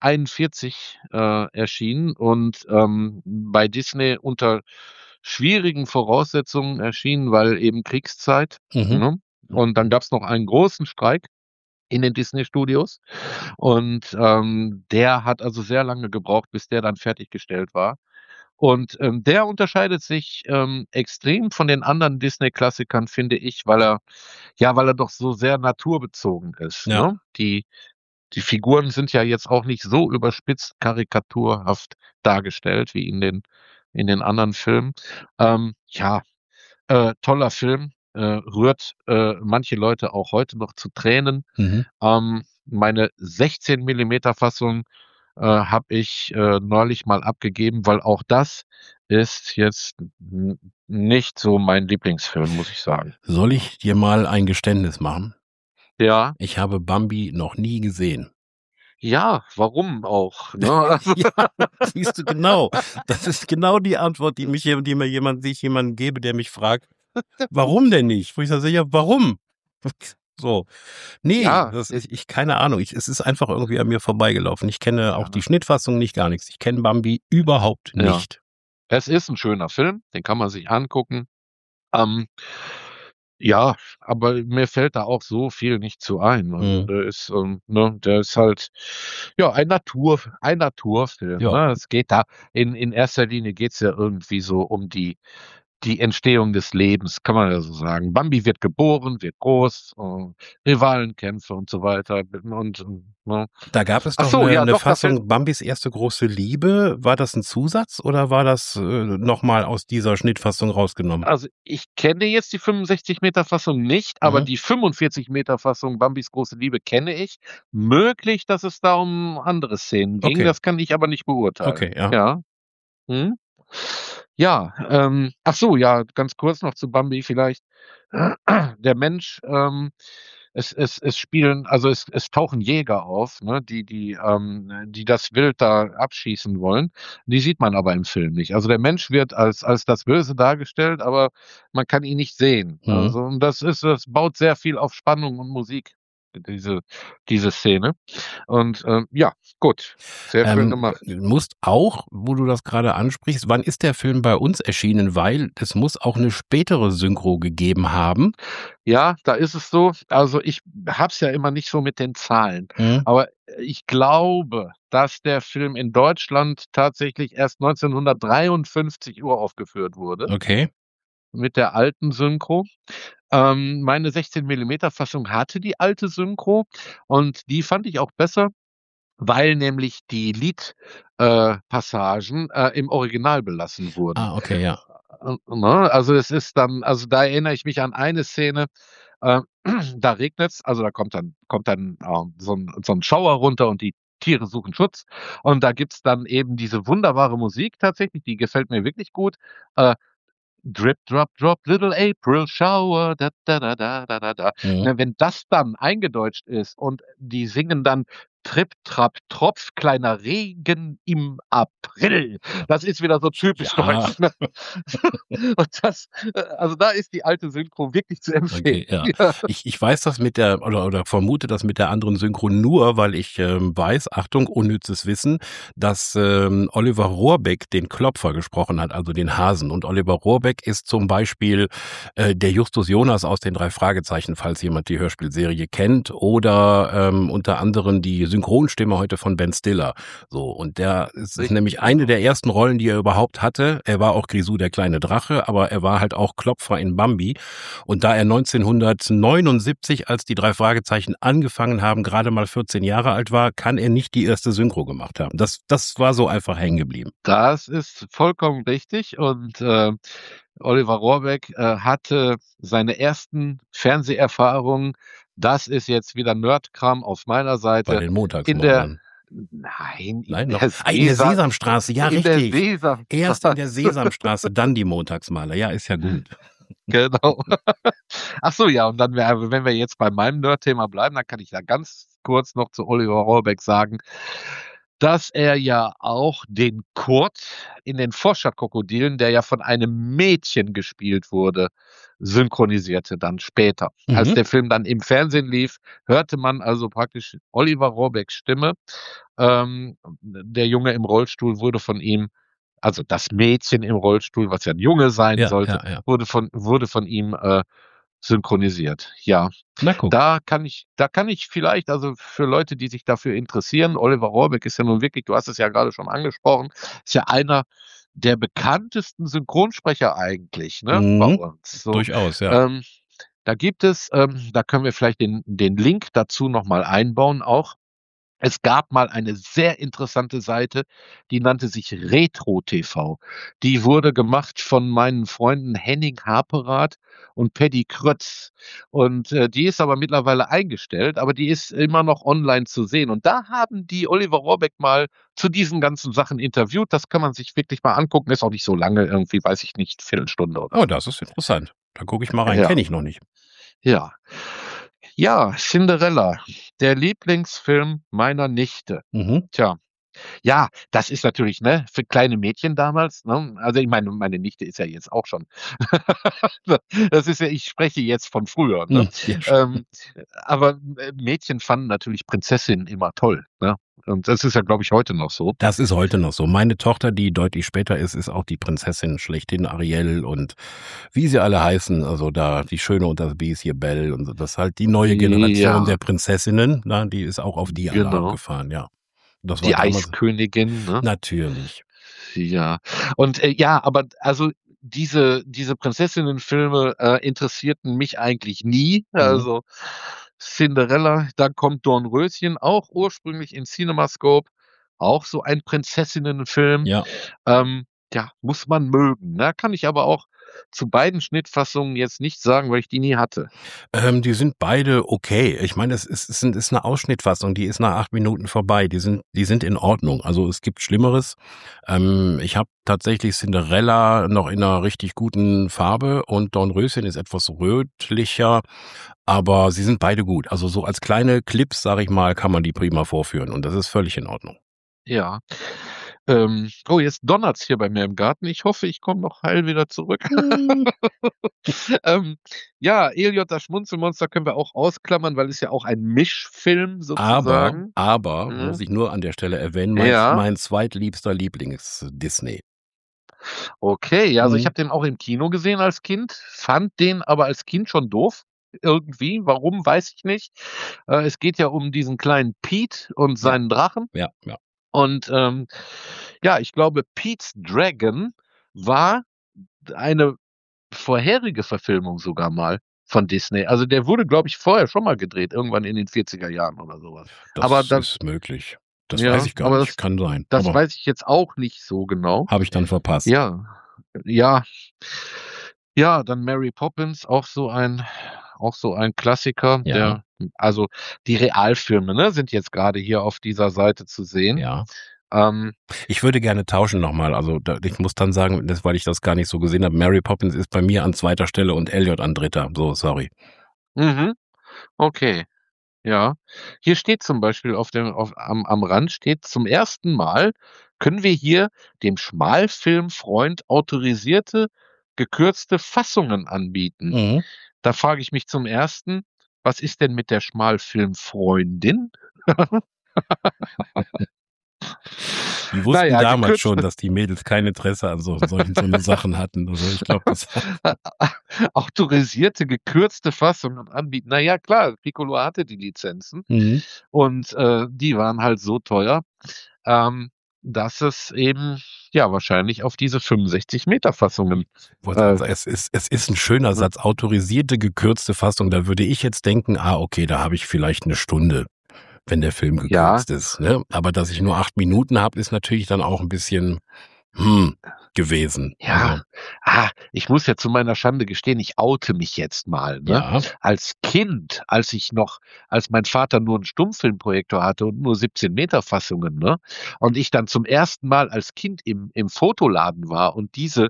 1941, erschienen und, bei Disney unter schwierigen Voraussetzungen erschienen, weil eben Kriegszeit, Mhm. ne? Und dann gab's noch einen großen Streik in den Disney-Studios und, der hat also sehr lange gebraucht, bis der dann fertiggestellt war. Und, der unterscheidet sich, extrem von den anderen Disney-Klassikern, finde ich, weil er doch so sehr naturbezogen ist, Ja. ne? Die Figuren sind ja jetzt auch nicht so überspitzt karikaturhaft dargestellt wie in den anderen Filmen. Ja, toller Film, rührt, manche Leute auch heute noch zu Tränen. Mhm. Meine 16 mm Fassung, habe ich, neulich mal abgegeben, weil auch das ist jetzt nicht so mein Lieblingsfilm, muss ich sagen. Soll ich dir mal ein Geständnis machen? Ja, Ich habe Bambi noch nie gesehen. ja, warum auch, ne? Also, Ja, siehst du, genau. Das ist genau die Antwort, die mir jemand gebe, der mich fragt: „Warum denn nicht?" Wo ich sage: „Ja, warum?" So. Nee, ja, ich keine Ahnung. Es ist einfach irgendwie an mir vorbeigelaufen. Ich kenne auch die ja, Schnittfassung nicht, gar nichts. Ich kenne Bambi überhaupt ja. nicht. Es ist 'n schöner Film, den kann man sich angucken. Ähm, ja, aber mir fällt da auch so viel nicht zu ein. Also, Mhm. der ist halt, ja, ein Naturfilm, Ja. ne? Es geht da in erster Linie geht's ja irgendwie so um die Entstehung des Lebens, kann man ja so sagen. Bambi wird geboren, wird groß, Rivalenkämpfe und so weiter ne? Da gab es Ach doch so, eine ja, 'ne doch, da fällt Fassung Bambis erste große Liebe. War das 'n Zusatz oder war das, noch mal aus dieser Schnittfassung rausgenommen? Also, ich kenne jetzt die 65 Fassung nicht, aber Mhm. die 45 Fassung Bambis große Liebe kenne ich. Möglich, dass es da um andere Szenen ging, Okay, das kann ich aber nicht beurteilen. okay, ja. Ja, mhm. Ja, ach so, ja, ganz kurz noch zu Bambi vielleicht. Der Mensch, es tauchen Jäger auf, ne, die das Wild da abschießen wollen. Die sieht man aber im Film nicht. Also, der Mensch wird als das Böse dargestellt, aber man kann ihn nicht sehen. Mhm. Also, und das baut sehr viel auf Spannung und Musik, diese diese Szene. Und, ja, gut, sehr schön gemacht. Du musst auch, wo du das gerade ansprichst, wann ist der Film bei uns erschienen? Weil es muss auch eine spätere Synchro gegeben haben. Ja, da ist es so, also, ich habe es ja immer nicht so mit den Zahlen, Mhm. aber ich glaube, dass der Film in Deutschland tatsächlich erst 1953 uraufgeführt wurde Okay. mit der alten Synchro. Meine 16 mm Fassung hatte die alte Synchro und die fand ich auch besser, weil nämlich die Passagen, im Original belassen wurden. Ah, okay, ja. Ne? Also, also, da erinnere ich mich an eine Szene, äh, da regnet's, also, da kommt dann, so 'n Schauer runter und die Tiere suchen Schutz. Und da gibt's dann eben diese wunderbare Musik tatsächlich, die gefällt mir wirklich gut. Äh, Drip, drop, drop, little April shower, da da da da da da da. Mhm. Ne, wenn das dann eingedeutscht ist und die singen dann Trip, trap, Tropf, kleiner Regen im April. Das ist wieder so typisch Ja, deutsch, ne? Und also da ist die alte Synchro wirklich zu okay, empfehlen. ja. Ja, Ich weiß das mit der oder vermute das mit der anderen Synchro nur, weil ich, weiß, Achtung, unnützes Wissen, dass, Oliver Rohrbeck den Klopfer gesprochen hat, also den Hasen. Und Oliver Rohrbeck ist zum Beispiel, der Justus Jonas aus den 3 Fragezeichen, falls jemand die Hörspielserie kennt, oder, unter anderem die Synchronstimme heute von Ben Stiller. So, und der ist richtig, nämlich eine genau. der ersten Rollen, die er überhaupt hatte. Er war auch Grisou der kleine Drache, aber er war halt auch Klopfer in Bambi. Und da er 1979, als die 3 Fragezeichen angefangen haben, gerade mal 14 Jahre alt war, kann er nicht die erste Synchro gemacht haben. Das war so einfach hängen geblieben. Das ist vollkommen richtig und, Oliver Rohrbeck, hatte seine ersten Fernseherfahrungen, das ist jetzt wieder Nerdkram auf meiner Bei Seite, den in der Montagsmaulern. nein, Nein, noch in der Sesamstraße, ja in der richtig. Erst in der Sesamstraße. Sesamstraße, dann die Montagsmaler. Ja, ist ja gut. Genau. Ach so, ja, und dann, wenn wir jetzt bei meinem Nerd-Thema bleiben, dann kann ich da ganz kurz noch zu Oliver Rohrbeck sagen, dass er ja auch den Kurt in den Vorstadtkrokodilen, der ja von einem Mädchen gespielt wurde, synchronisierte dann später. Als Mhm. der Film dann im Fernsehen lief, hörte man also praktisch Oliver Rohrbecks Stimme. Der Junge im Rollstuhl wurde von ihm, also das Mädchen im Rollstuhl, was ja ein Junge sein Ja, sollte, ja, ja. wurde von ihm synchronisiert. Ja, Na guck. da kann ich vielleicht, also für Leute, die sich dafür interessieren, Oliver Rohrbeck ist ja nun wirklich, du hast es ja gerade schon angesprochen, ist ja einer der bekanntesten Synchronsprecher eigentlich, ne, bei Mhm. uns. So, Durchaus, ja. ähm, da gibt es, da können wir vielleicht den Link dazu noch mal einbauen auch. Es gab mal eine sehr interessante Seite, die nannte sich Retro TV. Die wurde gemacht von meinen Freunden Henning Harperath und Paddy Krötz. Und die ist aber mittlerweile eingestellt, aber die ist immer noch online zu sehen. Und da haben die Oliver Rohrbeck mal zu diesen ganzen Sachen interviewt. Das kann man sich wirklich mal angucken. Ist auch nicht so lange, irgendwie, weiß ich nicht, Viertelstunde oder Oh, so. das ist interessant. Da gucke ich mal rein. Ja, Kenne ich noch nicht. ja. Ja, Cinderella, der Lieblingsfilm meiner Nichte. Mhm. Tja. Ja, das ist natürlich, ne, für kleine Mädchen damals, ne? Also, ich meine Nichte ist ja jetzt auch schon das ist ja, ich spreche jetzt von früher, ne? Ja, Ähm, aber, Mädchen fanden natürlich Prinzessinnen immer toll, ne? Und das ist ja, glaube ich, heute noch so. das ist heute noch so. Meine Tochter, die deutlich später ist auch die Prinzessin schlechthin, Ariel und wie sie alle heißen. Also da die Schöne und das Biest, hier Belle und so. Das ist halt die neue Generation Ja, der Prinzessinnen. Na, die ist auch auf die alle genau. abgefahren, ja. Das war Die damals Eiskönigin, ne? natürlich. Ja. Und, ja, aber also diese Prinzessinnenfilme, interessierten mich eigentlich nie. Mhm. Also, Cinderella, dann kommt Dornröschen, auch ursprünglich in CinemaScope, auch so ein Prinzessinnenfilm. Ja. Ähm, ja, muss man mögen, ne? Kann ich aber auch zu beiden Schnittfassungen jetzt nicht sagen, weil ich die nie hatte. Die sind beide okay. Ich meine, es ist eine Ausschnittfassung, die ist nach 8 Minuten vorbei. Die sind in Ordnung. Also es gibt Schlimmeres. Ich habe tatsächlich Cinderella noch in einer richtig guten Farbe und Dornröschen ist etwas rötlicher, aber sie sind beide gut. Also so als kleine Clips, sage ich mal, kann man die prima vorführen und das ist völlig in Ordnung. Ja. Oh, jetzt donnert's hier bei mir im Garten. Ich hoffe, ich komme noch heil wieder zurück. Hm. Ähm, ja, Elliot, das Schmunzelmonster können wir auch ausklammern, weil es ja auch ein Mischfilm Aber, sozusagen. aber, muss Mhm. ich nur an der Stelle erwähnen, Ja, mein zweitliebster Lieblings-Disney. okay. Ja, also ich Mhm. habe den auch im Kino gesehen als Kind, fand den aber als Kind schon doof irgendwie. Warum, weiß ich nicht. Es geht ja um diesen kleinen Pete und Ja, seinen Drachen. ja, ja. Und, ja, ich glaube, Pete's Dragon war eine vorherige Verfilmung sogar mal von Disney. Also, der wurde, glaube ich, vorher schon mal gedreht, irgendwann in den 40er Jahren oder so was. Aber Das da ist möglich. Das weiß ja, ich gar aber nicht. Kann sein. das Aber weiß ich jetzt auch nicht so genau. habe ich dann verpasst. Ja, ja, ja, dann Mary Poppins, auch so ein Klassiker, Ja, also, die Realfilme, ne, sind jetzt grade hier auf dieser Seite zu sehen. ja. Ähm, Ich würde gerne tauschen nochmal. Also ich muss dann sagen, weil ich das gar nicht so gesehen habe, Mary Poppins ist bei mir an 2. Stelle und Elliot an 3. So, sorry. mhm, okay. Ja. Hier steht zum Beispiel am Rand steht: „Zum ersten Mal können wir hier dem Schmalfilmfreund autorisierte, gekürzte Fassungen anbieten.“ Mhm. Da frage ich mich zum Ersten: Was ist denn mit der Schmalfilmfreundin? Die Na wussten ja, damals schon, gekürzte dass die Mädels kein Interesse an so 'ne Sachen hatten. Also, ich glaube, das autorisierte, gekürzte Fassungen anbieten. Na ja, klar, Piccolo hatte die Lizenzen mhm. und, die waren halt so teuer, ähm, dass es eben, ja, wahrscheinlich auf diese 65 Fassungen, Wollte grad äh, sagen, es ist 'n schöner ne? Satz. Autorisierte, gekürzte Fassung. Da würde ich jetzt denken: „Ah, okay, da habe ich vielleicht 'ne Stunde, wenn der Film Ja, gekürzt ist", ne? Aber dass ich nur 8 Minuten habe, ist natürlich dann auch 'n bisschen, hm. gewesen. Ja, ich muss ja zu meiner Schande gestehen, ich oute mich jetzt mal, ne? Ja. Als Kind, als mein Vater nur 'n Stummfilmprojektor hatte und nur 17 mm Fassungen, ne? Und ich dann zum ersten Mal als Kind im Fotoladen war und diese,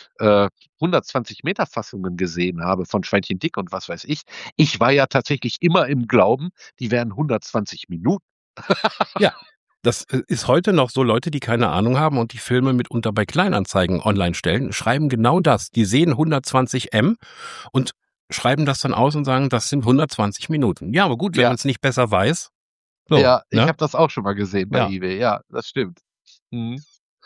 120 mm Fassungen gesehen habe von Schweinchen Dick und was weiß ich. Ich war ja tatsächlich immer im Glauben, die wären 120 Minuten. Ja. Das ist heute noch so. Leute, die keine Ahnung haben und die Filme mitunter bei Kleinanzeigen online stellen, schreiben genau das. Die sehen 120 M und schreiben das dann aus und sagen, das sind 120 Minuten. Ja, aber gut, wenn Ja. man es nicht besser weiß. So, Ja, ich ne? habe das auch schon mal gesehen bei Ja. eBay. Ja, das stimmt. Mhm.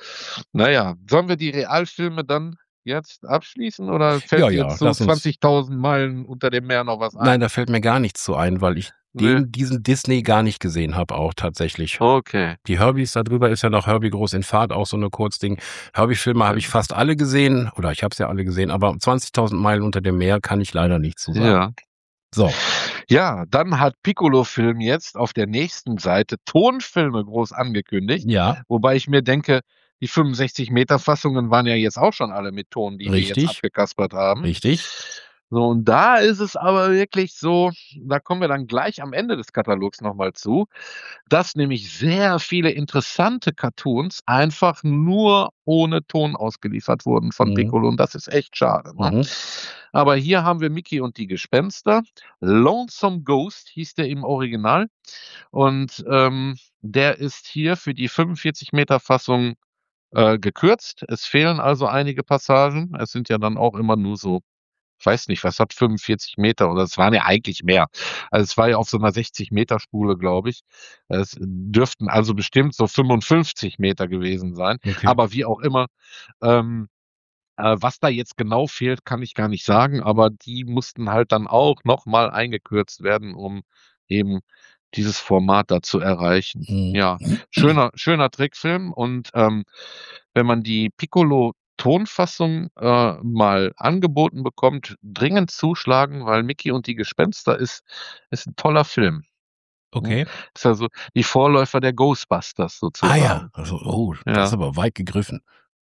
Na ja, sollen wir die Realfilme dann jetzt abschließen oder fällt Ja, dir ja, zu lass uns. 20.000 Meilen unter dem Meer noch was Nein, ein? da fällt mir gar nichts zu ein, weil ich Ne? diesen Disney gar nicht gesehen habe auch tatsächlich. Okay. Die Herbies da drüber ist ja noch Herbie groß in Fahrt, auch so eine Kurzding. Herbie-Filme habe ich fast alle gesehen, oder ich habe es ja alle gesehen, aber 20.000 Meilen unter dem Meer kann ich leider nichts zu sagen. Ja. So. Ja, dann hat Piccolo Film jetzt auf der nächsten Seite Tonfilme groß angekündigt, Ja, wobei ich mir denke, die 65 Meter Fassungen waren ja jetzt auch schon alle mit Ton, die wir jetzt richtig, abgekaspert haben. richtig. So, und da ist es aber wirklich so, da kommen wir dann gleich am Ende des Katalogs noch mal zu, dass nämlich sehr viele interessante Cartoons einfach nur ohne Ton ausgeliefert wurden von Mhm. Piccolo und das ist echt schade, ne? Mhm. Aber hier haben wir Mickey und die Gespenster. Lonesome Ghost hieß der im Original und, der ist hier für die 45 Meter Fassung, gekürzt. Es fehlen also einige Passagen. Es sind ja dann auch immer nur so, ich weiß nicht, was hat 45 Meter oder es waren ja eigentlich mehr. Also, es war ja auf so 'ner 60 Meter Spule, glaube ich. Es dürften also bestimmt so 55 Meter gewesen sein. Okay. Aber wie auch immer, ähm, was da jetzt genau fehlt, kann ich gar nicht sagen, aber die mussten halt dann auch noch mal eingekürzt werden, um eben dieses Format da zu erreichen. Mhm. Ja, schöner Trickfilm und, wenn man die Piccolo-Tonfassung, mal angeboten bekommt, dringend zuschlagen, weil Mickey und die Gespenster ist 'n toller Film, ne? Okay. Ist also die Vorläufer der Ghostbusters Ah sozusagen. ja, also, oh, das ist Ja. aber weit gegriffen.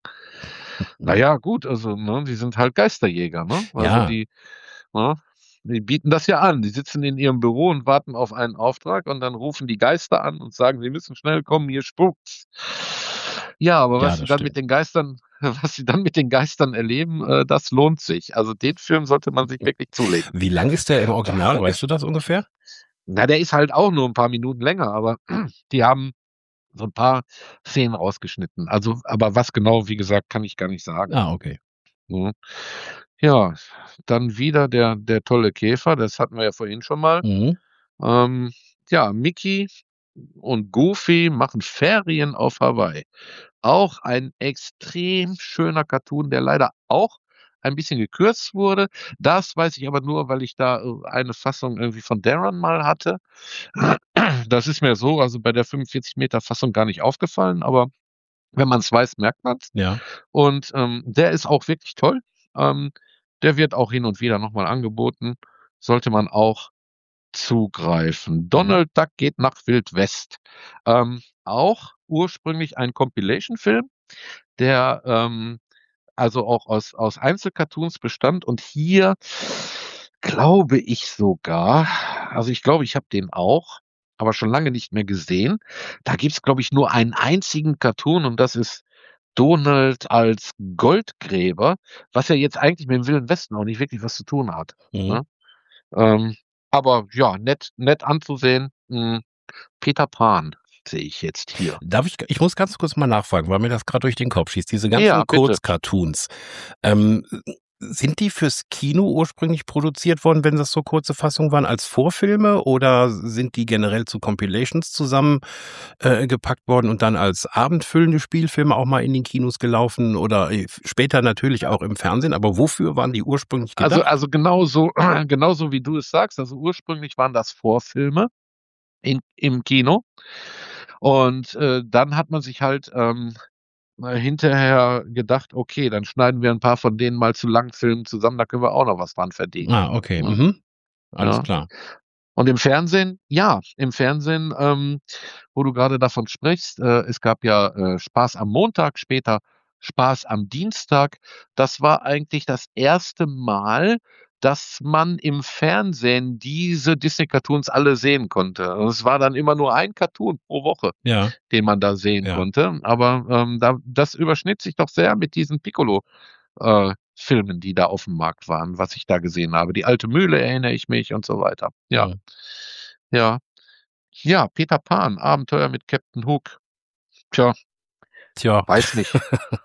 Na ja, gut, also, ne, die sind halt Geisterjäger, ne? Also, Ja. ne, die bieten das ja an. Die sitzen in ihrem Büro und warten auf einen Auftrag und dann rufen die Geister an und sagen: „Sie müssen schnell kommen, hier spukt's." Ja, aber Ja, was sie das dann mit stimmt. den Geistern was sie dann mit den Geistern erleben, das lohnt sich. Also, den Film sollte man sich wirklich zulegen. Wie lang ist der im Original? Weißt du das ungefähr? Na, der ist halt auch nur 'n paar Minuten länger, aber die haben so 'n paar Szenen rausgeschnitten. Also, aber was genau, wie gesagt, kann ich gar nicht sagen, Ah, okay. ne? Ja, dann wieder der tolle Käfer, das hatten wir ja vorhin schon mal. Mhm. Ja, Mickey und Goofy machen Ferien auf Hawaii. Auch ein extrem schöner Cartoon, der leider auch ein bisschen gekürzt wurde. Das weiß ich aber nur, weil ich da, eine Fassung irgendwie von Darren mal hatte. Das ist mir so, also bei der 45 Meter Fassung gar nicht aufgefallen, aber wenn man's weiß, merkt man's. Ja. Und, der ist auch wirklich toll. Ähm, Der wird auch hin und wieder noch mal angeboten, sollte man auch zugreifen. Mhm. Donald Duck geht nach Wildwest. Auch ursprünglich ein Compilation-Film, der, also auch aus Einzelcartoons bestand und hier glaube ich sogar, also ich glaube, ich habe den auch, aber schon lange nicht mehr gesehen. Da gibt's, glaube ich, nur einen einzigen Cartoon und das ist Donald als Goldgräber, was ja jetzt eigentlich mit dem Wilden Westen auch nicht wirklich was zu tun hat, Mhm. ne? Ähm, aber ja, nett anzusehen. Peter Pan sehe ich jetzt hier. Ich muss ganz kurz mal nachfragen, weil mir das gerade durch den Kopf schießt. Diese Ja, ganzen bitte. Kurzcartoons, ähm, sind die fürs Kino ursprünglich produziert worden, wenn das so kurze Fassungen waren, als Vorfilme oder sind die generell zu Compilations zusammen gepackt worden und dann als abendfüllende Spielfilme auch mal in den Kinos gelaufen oder später natürlich auch im Fernsehen? Aber wofür waren die ursprünglich gedacht? Also genauso genauso wie du es sagst. Also ursprünglich waren das Vorfilme im Kino und, dann hat man sich halt, hinterher gedacht: „Okay, dann schneiden wir 'n paar von denen mal zu Langfilmen zusammen, da können wir auch noch was dran verdienen", Ah, okay. ne? Mhm. Alles Ja. klar. Und im Fernsehen, ja, im Fernsehen, wo du grade davon sprichst, es gab ja, Spaß am Montag, später Spaß am Dienstag. Das war eigentlich das erste Mal, dass man im Fernsehen diese Disney-Cartoons alle sehen konnte. Und es war dann immer nur ein Cartoon pro Woche, Ja, den man da sehen ja. konnte. Aber das überschnitt sich doch sehr mit diesen Piccolo-Filmen, die da auf dem Markt waren, was ich da gesehen habe. Die alte Mühle erinnere ich mich und so weiter. Ja, Ja. ja. Ja, Peter Pan, Abenteuer mit Captain Hook. Tja, Tja. weiß nicht.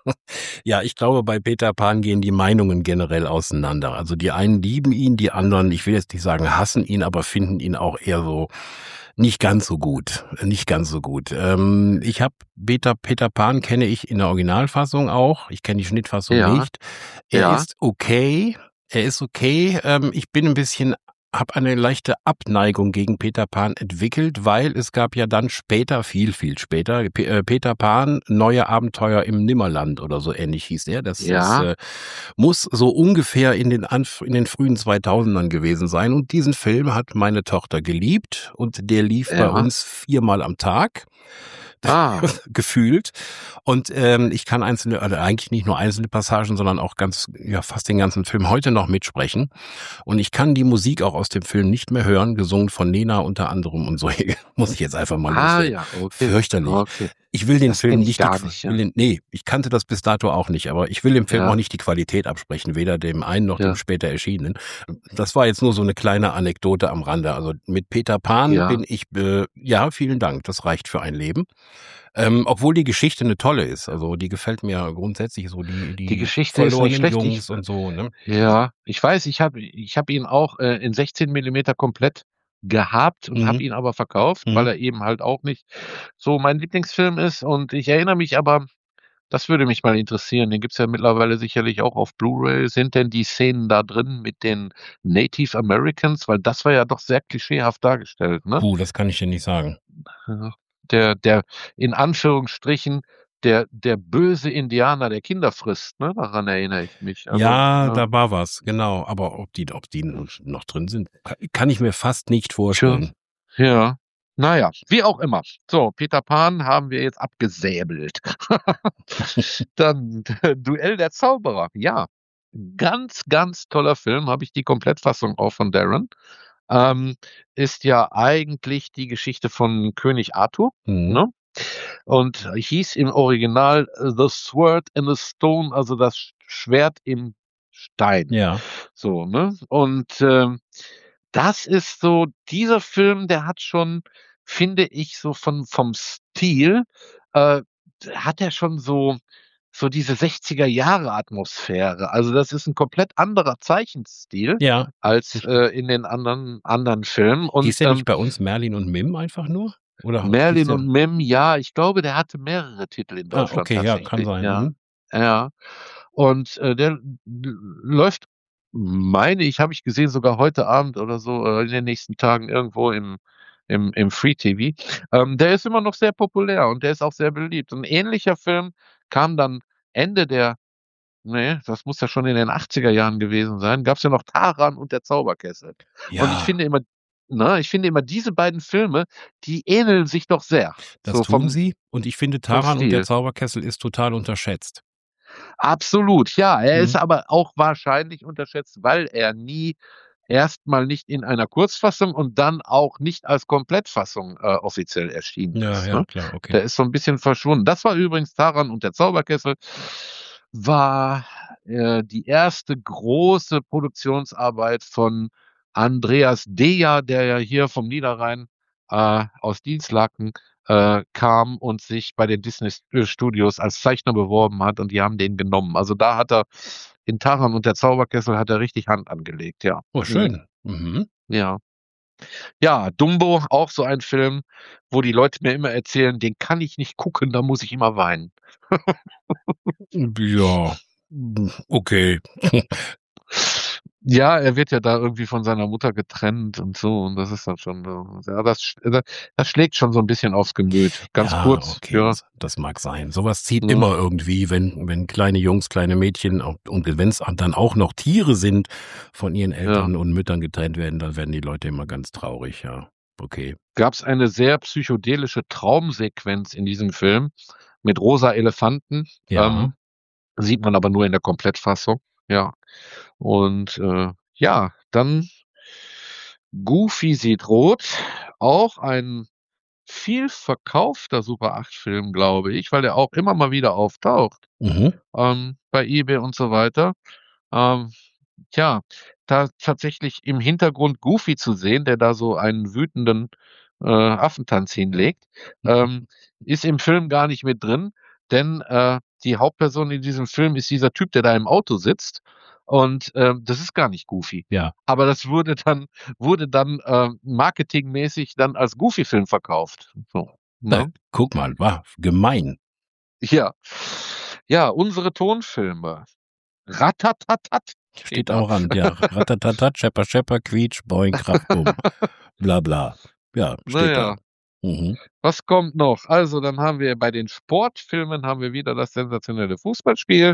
Ja, ich glaube, bei Peter Pan gehen die Meinungen generell auseinander. Also die einen lieben ihn, die anderen, ich will jetzt nicht sagen hassen ihn, aber finden ihn auch eher so nicht ganz so gut. Nicht ganz so gut. Ich habe Peter Pan kenne ich in der Originalfassung auch. Ich kenne die Schnittfassung Ja, nicht. Er ja. ist okay. Er ist okay. Ich bin ein bisschen, habe eine leichte Abneigung gegen Peter Pan entwickelt, weil es gab ja dann später, viel später, Peter Pan, neue Abenteuer im Nimmerland oder so ähnlich hieß er. Das Ja. muss so ungefähr in den frühen 2000ern gewesen sein. Und diesen Film hat meine Tochter geliebt und der lief bei Ja. uns 4-mal am Tag. Ah. Gefühlt. Und ich kann einzelne, also eigentlich nicht nur einzelne Passagen, sondern auch fast den ganzen Film heute noch mitsprechen. Und ich kann die Musik auch aus dem Film nicht mehr hören, gesungen von Nena unter anderem und so. Muss ich jetzt einfach mal loswerden. Ja, okay. Fürchterlich. Okay. Ich will den Das Film kenn ich nicht, gar nicht, ja. nee, ich kannte das bis dato auch nicht, aber ich will dem Film Ja. auch nicht die Qualität absprechen, weder dem einen noch Ja. dem später erschienenen. Das war jetzt nur so eine kleine Anekdote am Rande. Also mit Peter Pan Ja. bin ich, vielen Dank, das reicht für ein Leben. Obwohl die Geschichte eine tolle ist. Also die gefällt mir grundsätzlich so, Die Geschichte ist nicht verlorenen schlecht. Jungs und so, ne? Ja, ich weiß, ich hab ihn auch in 16 Millimeter komplett gehabt und habe Mhm. ihn aber verkauft, Mhm. weil er eben halt auch nicht so mein Lieblingsfilm ist. Und ich erinnere mich aber, das würde mich mal interessieren, den gibt's ja mittlerweile sicherlich auch auf Blu-ray. Sind denn die Szenen da drin mit den Native Americans? Weil das war ja doch sehr klischeehaft dargestellt, ne? Das kann ich dir nicht sagen. Ja. Der in Anführungsstrichen der böse Indianer, der Kinder frisst, ne? Daran erinnere ich mich. Also, Ja, da war was, genau. Aber ob die noch drin sind, kann ich mir fast nicht vorstellen. Ja. Naja, wie auch immer. So, Peter Pan haben wir jetzt abgesäbelt. Dann Duell der Zauberer. Ja, ganz, ganz toller Film. Habe ich die Komplettfassung auch von Darren. Ist ja eigentlich die Geschichte von König Arthur, Mhm. ne? Und hieß im Original The Sword in the Stone, also das Schwert im Stein. Ja. So, ne? Und das ist so, dieser Film, der hat schon, finde ich, so vom Stil, hat er schon so diese 60er Jahre Atmosphäre. Also das ist ein komplett anderer Zeichenstil Ja. als in den anderen Filmen. Hieß Und der nicht bei uns Merlin und Mim einfach nur? Oder hieß Merlin der? und Mim, ja, ich glaube, der hatte mehrere Titel in Deutschland Okay, ja, kann tatsächlich. sein. Ja, Mhm. ja. Und der läuft, meine ich, habe ich gesehen, sogar heute Abend oder so, in den nächsten Tagen irgendwo im Free TV. Der ist immer noch sehr populär und der ist auch sehr beliebt. Ein ähnlicher Film kam dann Ende der, das muss ja schon in den 80er Jahren gewesen sein, gab's ja noch Taran und der Zauberkessel. Und ich Ja, finde immer, diese beiden Filme, die ähneln sich doch sehr. das So tun vom sie. Und ich finde, Taran und der Stil. Zauberkessel ist total unterschätzt. Absolut, ja. Er ist Mhm. aber auch wahrscheinlich unterschätzt, weil er erstmal nicht in einer Kurzfassung und dann auch nicht als Komplettfassung offiziell erschienen Ja, ist, ja, ne? klar, okay. Der ist so ein bisschen verschwunden. Das war übrigens Taran und der Zauberkessel, war die erste große Produktionsarbeit von Andreas Deja, der ja hier vom Niederrhein aus Dienstlaken kam und sich bei den Disney Studios als Zeichner beworben hat und die haben den genommen. Also da hat er in Taran und der Zauberkessel hat er richtig Hand angelegt, ja. Oh, schön. Mhm. Ja. Ja, Dumbo, auch so ein Film, wo die Leute mir immer erzählen, den kann ich nicht gucken, da muss ich immer weinen. Ja, okay. Ja, er wird ja da irgendwie von seiner Mutter getrennt und so und das ist dann schon so, ja, das schlägt schon so ein bisschen aufs Gemüt. Ganz Ja, kurz, okay, ja. das mag sein. Sowas zieht Ne? immer irgendwie, wenn kleine Jungs, kleine Mädchen und wenn es dann auch noch Tiere sind, von ihren Eltern und Müttern getrennt werden, dann werden die Leute immer ganz traurig, ja. Okay. Gab's eine sehr psychedelische Traumsequenz in diesem Film mit rosa Elefanten. Ja. Sieht man aber nur in der Komplettfassung, ja. Und, ja, dann Goofy sieht rot, auch ein viel verkaufter Super-8-Film, glaube ich, weil der auch immer mal wieder auftaucht, Mhm. bei eBay und so weiter. Ähm, ja, da tatsächlich im Hintergrund Goofy zu sehen, der da so einen wütenden, Affentanz hinlegt, ähm, ist im Film gar nicht mit drin, denn, die Hauptperson in diesem Film ist dieser Typ, der da im Auto sitzt und, das ist gar nicht Goofy. Ja. Aber das wurde dann, marketingmäßig dann als Goofy-Film verkauft, so, ne? Guck mal, war gemein. Ja. Ja, unsere Tonfilme. Ratatatat Steht da. am Rand, ja. Ratatatat, Schepper, Schepper, Quietsch, Boing, Krach, Bumm. Bla bla. Ja, Na steht da. ja, Mhm. was kommt noch? Also, dann haben wir bei den Sportfilmen haben wir wieder das sensationelle Fußballspiel.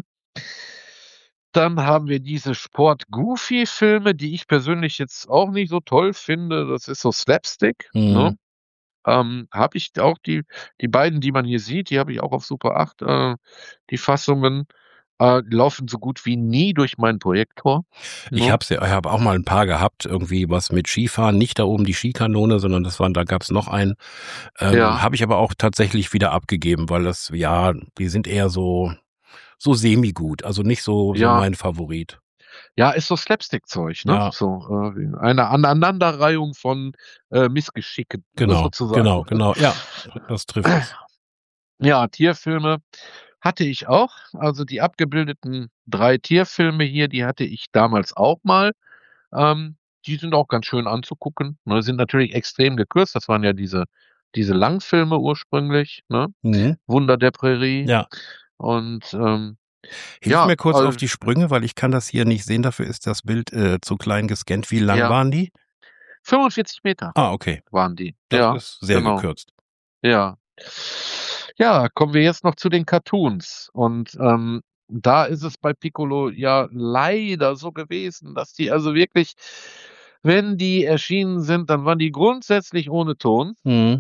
Dann haben wir diese Sport-Goofy-Filme, die ich persönlich jetzt auch nicht so toll finde. Das ist so Slapstick, ne? Mhm. Habe ich auch die beiden, die man hier sieht, die habe ich auch auf Super 8, die Fassungen, laufen so gut wie nie durch meinen Projektor, Ich ne? habe auch mal ein paar gehabt, irgendwie was mit Skifahren, nicht da oben die Skikanone, sondern da gab's noch einen. Ja, Habe ich aber auch tatsächlich wieder abgegeben, weil die sind eher so semi-gut, also nicht so ja, mein Favorit. ja, ist so Slapstick-Zeug, ne? Ja, So, eine Aneinanderreihung von, Missgeschicken sozusagen. genau. Ja, das trifft es. Ja, Tierfilme hatte ich auch. Also, die abgebildeten 3 Tierfilme hier, die hatte ich damals auch mal. Ähm, Die sind auch ganz schön anzugucken, ne? Sind natürlich extrem gekürzt. Das waren ja diese Langfilme ursprünglich, ne? Mhm. Wunder der Prärie Ja. und, Hilf ja, mir kurz auf die Sprünge, weil ich kann das hier nicht sehen, dafür ist das Bild, zu klein gescannt. Wie lang ja, waren die? 45 Meter Ah, okay. waren die. Das Ja, ist sehr genau. gekürzt. Ja. Ja, kommen wir jetzt noch zu den Cartoons und, da ist es bei Piccolo ja leider so gewesen, dass die also wirklich wenn die erschienen sind, dann waren die grundsätzlich ohne Ton, Mhm.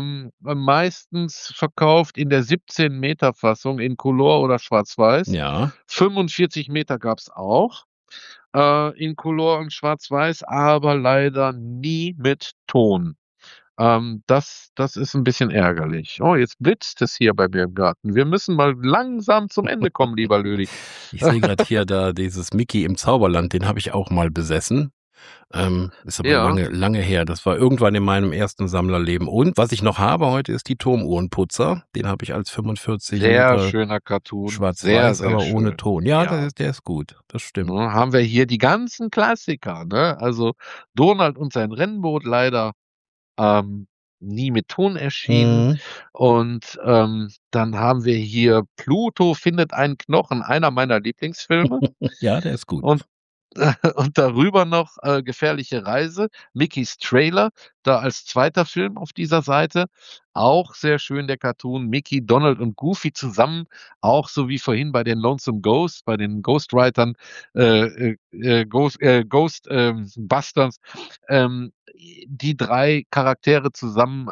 meistens verkauft in der 17 Meter Fassung in Color oder Schwarz-Weiß. Ja. 45 Meter gab's auch, in Color und Schwarz-Weiß, aber leider nie mit Ton. Das ist 'n bisschen ärgerlich. Oh, jetzt blitzt es hier bei mir im Garten. Wir müssen mal langsam zum Ende kommen, lieber Lödi. Ich sehe grad hier da dieses Mickey im Zauberland, den habe ich auch mal besessen. Ist aber Ja, lange her. Das war irgendwann in meinem ersten Sammlerleben. Und was ich noch habe heute, ist die Turmuhrenputzer. Den habe ich als 45 sehr Meter schöner Cartoon. Sehr, schwarz-weiß, sehr aber ohne schön. Ton. Ja, Ja, der ist gut. Das stimmt. ne, haben wir hier die ganzen Klassiker, ne? Also, Donald und sein Rennboot leider, ähm, nie mit Ton erschienen. Mhm. Und, dann haben wir hier Pluto findet einen Knochen, einer meiner Lieblingsfilme. Ja, der ist gut. Und und darüber noch, Gefährliche Reise, Mickeys Trailer, da als zweiter Film auf dieser Seite. Auch sehr schön der Cartoon, Mickey, Donald und Goofy zusammen, auch so wie vorhin bei den Lonesome Ghosts, bei den Ghostwritern, Busters. Die 3 Charaktere zusammen,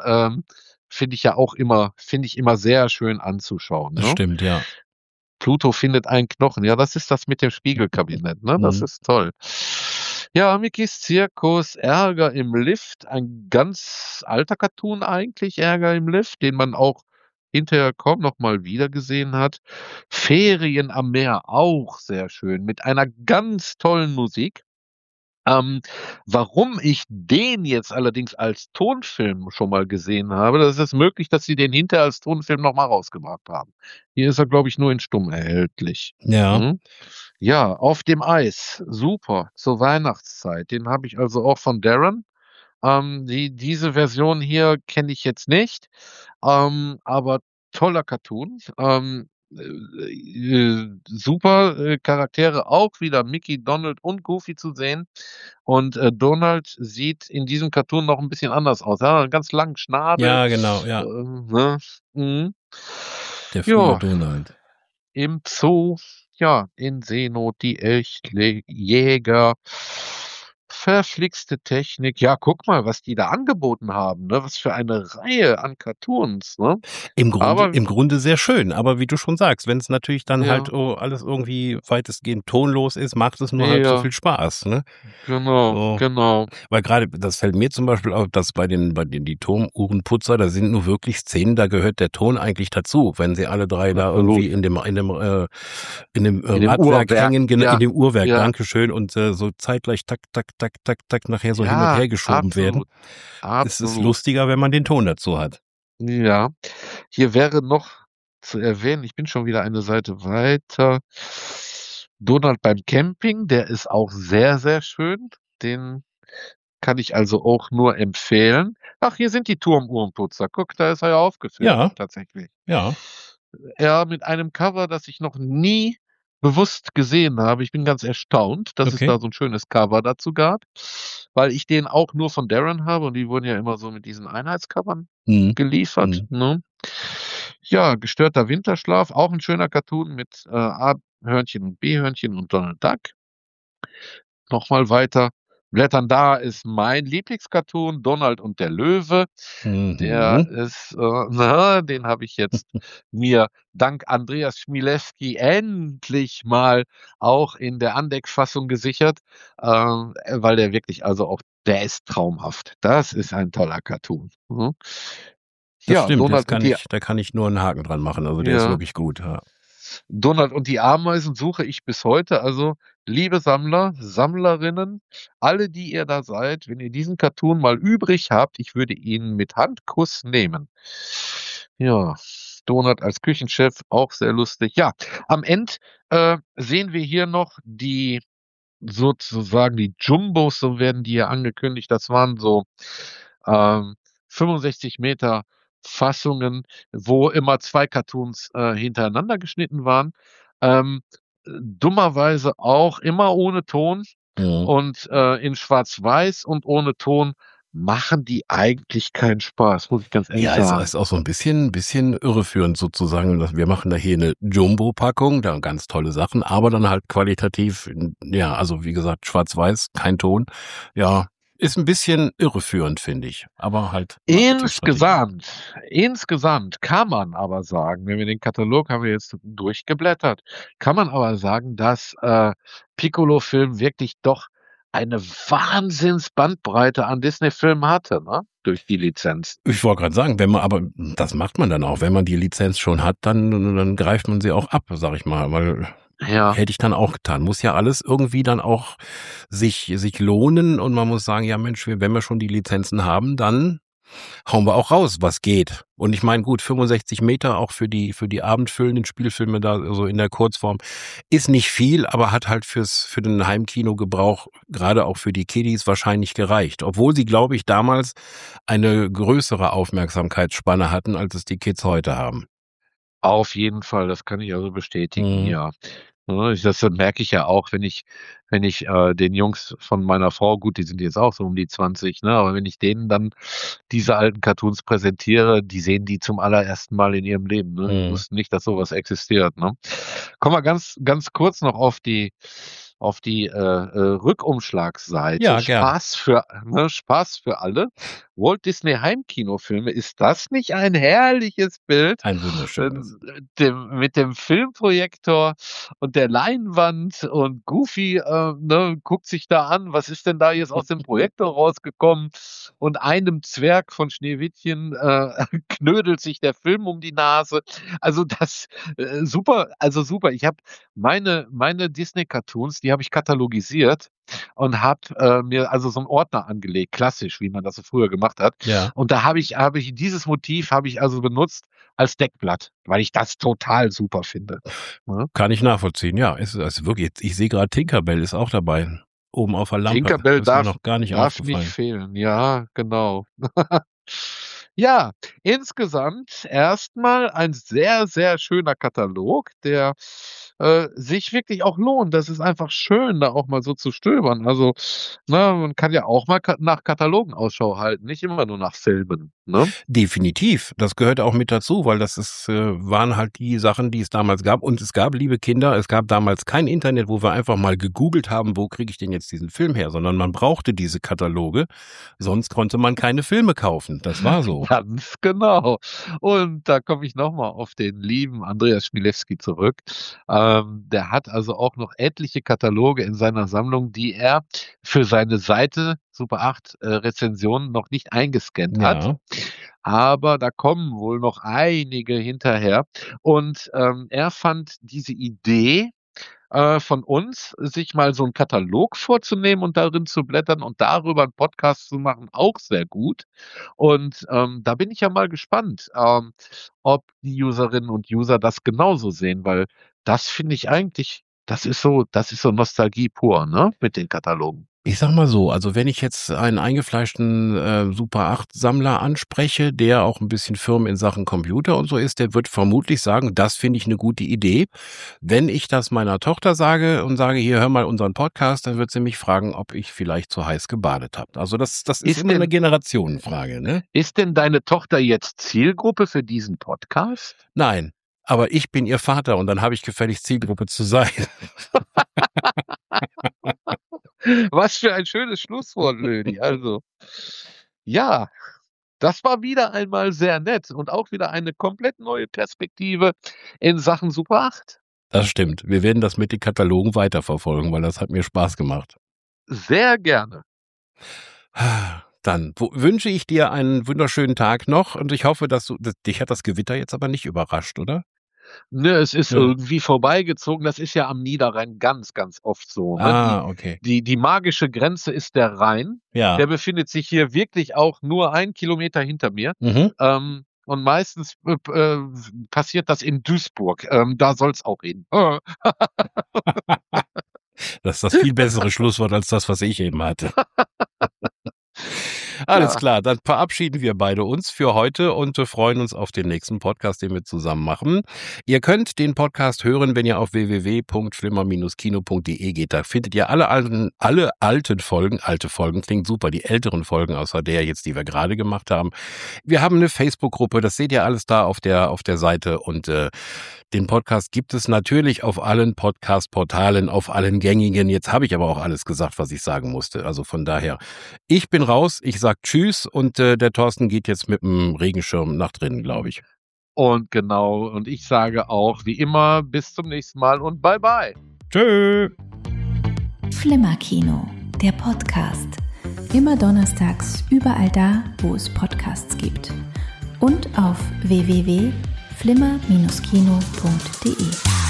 finde ich immer sehr schön anzuschauen, Das ne? stimmt, ja. Pluto findet einen Knochen. Ja, das ist das mit dem Spiegelkabinett, ne? Das Mhm. ist toll. Ja, Mickeys Zirkus, Ärger im Lift, ein ganz alter Cartoon eigentlich, Ärger im Lift, den man auch hinterher kaum noch mal wiedergesehen hat. Ferien am Meer, auch sehr schön, mit einer ganz tollen Musik. Ähm, Warum ich den jetzt allerdings als Tonfilm schon mal gesehen habe, das ist möglich, dass sie den hinterher als Tonfilm noch mal rausgebracht haben. Hier ist er, glaube ich, nur in stumm erhältlich. Ja. Mhm. Ja, Auf dem Eis, super, zur Weihnachtszeit. Den habe ich also auch von Darren. Diese Version hier kenne ich jetzt nicht, aber toller Cartoon. Super, Charaktere, auch wieder Mickey, Donald und Goofy zu sehen. Und, Donald sieht in diesem Cartoon noch 'n bisschen anders aus. Er hat 'n ganz langen Schnabel, Ja, genau, ja. ne? Mhm. Der frühe Ja, Donald. im Zoo, ja, in Seenot, die Elchle Jäger. verflixte Technik. Ja, guck mal, was die da angeboten haben, ne? Was für eine Reihe an Cartoons, ne? Aber Im Grunde sehr schön, aber wie du schon sagst, wenn es natürlich dann halt ja, alles irgendwie weitestgehend tonlos ist, macht es nur halb so ja, viel Spaß, ne? genau, So. genau. Weil gerade, das fällt mir zum Beispiel auf, dass bei den die Turmuhrenputzer, da sind nur wirklich Szenen, da gehört der Ton eigentlich dazu, wenn sie alle drei da Absolut. irgendwie in dem In dem Radwerk Uhrwerk. hängen, in Ja, dem Uhrwerk, ja, Dankeschön, und so zeitgleich tak, tak, tak, tak, tak nachher so hin und ja, her geschoben werden. absolut, Es ist absolut. lustiger, wenn man den Ton dazu hat. Ja. Hier wäre noch zu erwähnen, ich bin schon wieder eine Seite weiter. Donald beim Camping, der ist auch sehr, sehr schön. Den kann ich also auch nur empfehlen. Ach, hier sind die Turmuhrenputzer. Guck, da ist er ja aufgeführt, Ja, tatsächlich. ja, Ja, mit einem Cover, das ich noch nie bewusst gesehen habe. Ich bin ganz erstaunt, dass es okay. da so 'n schönes Cover dazu gab, weil ich den auch nur von Darren habe und die wurden ja immer so mit diesen Einheitscovern Mhm. geliefert, Mhm. ne? Ja, gestörter Winterschlaf, auch 'n schöner Cartoon mit, A-Hörnchen und B-Hörnchen und Donald Duck. Noch mal weiter blättern, da ist mein Lieblingscartoon, Donald und der Löwe. Der Mhm. ist, ne, den habe ich jetzt mir dank Andreas Chmielewski endlich mal auch in der Andeck-Fassung gesichert, weil der wirklich also auch der ist traumhaft. Das ist ein toller Cartoon, ne? Das Ja, stimmt, Donald und die da kann ich nur einen Haken dran machen. Also der ist ja. wirklich gut, ja. Donald und die Ameisen suche ich bis heute. Also, liebe Sammler, Sammlerinnen, alle, die ihr da seid, wenn ihr diesen Cartoon mal übrig habt, ich würde ihn mit Handkuss nehmen. Ja, Donald als Küchenchef, auch sehr lustig. Ja, am End, sehen wir hier noch die sozusagen die Jumbos, so werden die ja angekündigt. Das waren so, ähm, 65 Meter Fassungen, wo immer 2 Cartoons, hintereinander geschnitten waren. Ähm, dummerweise auch immer ohne Ton Mhm. und, in Schwarz-Weiß und ohne Ton machen die eigentlich keinen Spaß, muss ich ganz ehrlich Ja, es sagen. ist auch so ein bisschen irreführend sozusagen, dass wir machen da hier eine Jumbo-Packung, da ganz tolle Sachen, aber dann halt qualitativ, ja, also wie gesagt, schwarz-weiß, kein Ton. Ja, ist ein bisschen irreführend, finde ich, aber halt Marketingstrategie. Insgesamt kann man aber sagen, wenn wir den Katalog haben wir jetzt durchgeblättert, kann man aber sagen, dass, Piccolo-Film wirklich doch eine Wahnsinns-Bandbreite an Disney-Filmen hatte, ne, durch die Lizenz. Ich wollte gerade sagen, wenn man aber das macht man dann auch. Wenn man die Lizenz schon hat, dann greift man sie auch ab, sage ich mal, weil Ja, hätte ich dann auch getan. Muss ja alles irgendwie dann auch sich lohnen und man muss sagen, ja Mensch, wenn wir schon die Lizenzen haben, dann hauen wir auch raus, was geht. Und ich meine, gut, 65 Meter auch für die abendfüllenden Spielfilme da so in der Kurzform ist nicht viel, aber hat halt für den Heimkinogebrauch, gerade auch für die Kiddies wahrscheinlich gereicht. Obwohl sie, glaube ich, damals eine größere Aufmerksamkeitsspanne hatten, als es die Kids heute haben. auf jeden Fall, das kann ich also bestätigen, Mhm. ja. Ne, das merke ich ja auch, wenn ich, den Jungs von meiner Frau gut, die sind jetzt auch so um die 20, ne, aber wenn ich denen dann diese alten Cartoons präsentiere, die sehen die zum allerersten Mal in ihrem Leben, ne? Die Mhm. wussten nicht, dass so was existiert, ne? Kommen wir ganz kurz noch auf die, Rückumschlagsseite. Ja, gern. Spaß für alle. Walt Disney Heimkinofilme, ist das nicht ein herrliches Bild? Ein wunderschönes. Mit dem Filmprojektor und der Leinwand und Goofy, ne, guckt sich da an, was ist denn da jetzt aus dem Projektor rausgekommen? Und einem Zwerg von Schneewittchen, knödelt sich der Film um die Nase. Also das, super, also super. Ich habe meine Disney-Cartoons, die habe ich katalogisiert und habe, mir also so 'n Ordner angelegt, klassisch, wie man das so früher gemacht hat. Ja, Und da habe ich dieses Motiv habe ich also benutzt als Deckblatt, weil ich das total super finde, ne? kann ich nachvollziehen. Ja, ist wirklich, ich sehe gerade Tinkerbell ist auch dabei. Oben auf der Lampe. Tinkerbell Ist mir darf noch gar nicht darf nicht aufgefallen. fehlen. Ja, genau. Ja, insgesamt erst mal ein sehr, sehr schöner Katalog, der sich wirklich auch lohnt. Das ist einfach schön, da auch mal so zu stöbern. Also, ne, man kann ja auch mal nach Katalogen Ausschau halten, nicht immer nur nach Filmen, ne? Definitiv. Das gehört auch mit dazu, weil das waren halt die Sachen, die es damals gab. Und es gab, liebe Kinder, es gab damals kein Internet, wo wir einfach mal gegoogelt haben, wo kriege ich denn jetzt diesen Film her, sondern man brauchte diese Kataloge, sonst konnte man keine Filme kaufen. Das war so. Ganz genau. Und da komme ich nochmal auf den lieben Andreas Schmielewski zurück. Der hat also auch noch etliche Kataloge in seiner Sammlung, die er für seine Seite Super 8 Rezensionen noch nicht eingescannt hat. Ja. Aber da kommen wohl noch einige hinterher. Und er fand diese Idee von uns, sich mal so einen Katalog vorzunehmen und darin zu blättern und darüber einen Podcast zu machen, auch sehr gut. Und da bin ich ja mal gespannt, ob die Userinnen und User das genauso sehen, weil das finde ich eigentlich, das ist so Nostalgie pur, ne, mit den Katalogen. Ich sag mal so, also wenn ich jetzt einen eingefleischten Super 8 Sammler anspreche, der auch ein bisschen firm in Sachen Computer und so ist, der wird vermutlich sagen, das finde ich eine gute Idee. Wenn ich das meiner Tochter sage und sage, hier, hör mal unseren Podcast, dann wird sie mich fragen, ob ich vielleicht zu heiß gebadet habe. Also das ist immer eine Generationenfrage, ne? Ist denn deine Tochter jetzt Zielgruppe für diesen Podcast? Nein, aber ich bin ihr Vater und dann habe ich gefälligst Zielgruppe zu sein. Was für ein schönes Schlusswort, Lödi. Also, ja, das war wieder einmal sehr nett und auch wieder eine komplett neue Perspektive in Sachen Super 8. Das stimmt. Wir werden das mit den Katalogen weiterverfolgen, weil das hat mir Spaß gemacht. Sehr gerne. Dann wünsche ich dir einen wunderschönen Tag noch und ich hoffe, dich hat das Gewitter jetzt aber nicht überrascht, oder? Ne, es ist irgendwie vorbeigezogen. Das ist ja am Niederrhein ganz, ganz oft so. Ne? Okay. Die magische Grenze ist der Rhein. Ja. Der befindet sich hier wirklich auch nur 1 Kilometer hinter mir. Mhm. Und meistens passiert das in Duisburg. Da soll es auch hin. Das ist das viel bessere Schlusswort als das, was ich eben hatte. Alles klar, dann verabschieden wir beide uns für heute und freuen uns auf den nächsten Podcast, den wir zusammen machen. Ihr könnt den Podcast hören, wenn ihr auf www.flimmer-kino.de geht. Da findet ihr alle alten Folgen, alte Folgen, klingt super, die älteren Folgen außer der jetzt, die wir gerade gemacht haben. Wir haben eine Facebook-Gruppe, das seht ihr alles da auf der Seite und den Podcast gibt es natürlich auf allen Podcast-Portalen, auf allen gängigen. Jetzt habe ich aber auch alles gesagt, was ich sagen musste. Also von daher, ich bin raus, ich sag Tschüss und der Thorsten geht jetzt mit dem Regenschirm nach drinnen, glaube ich. Und genau, und ich sage auch, wie immer, bis zum nächsten Mal und bye bye. Tschö. Flimmerkino, der Podcast. Immer donnerstags überall da, wo es Podcasts gibt. Und auf www.flimmer-kino.de.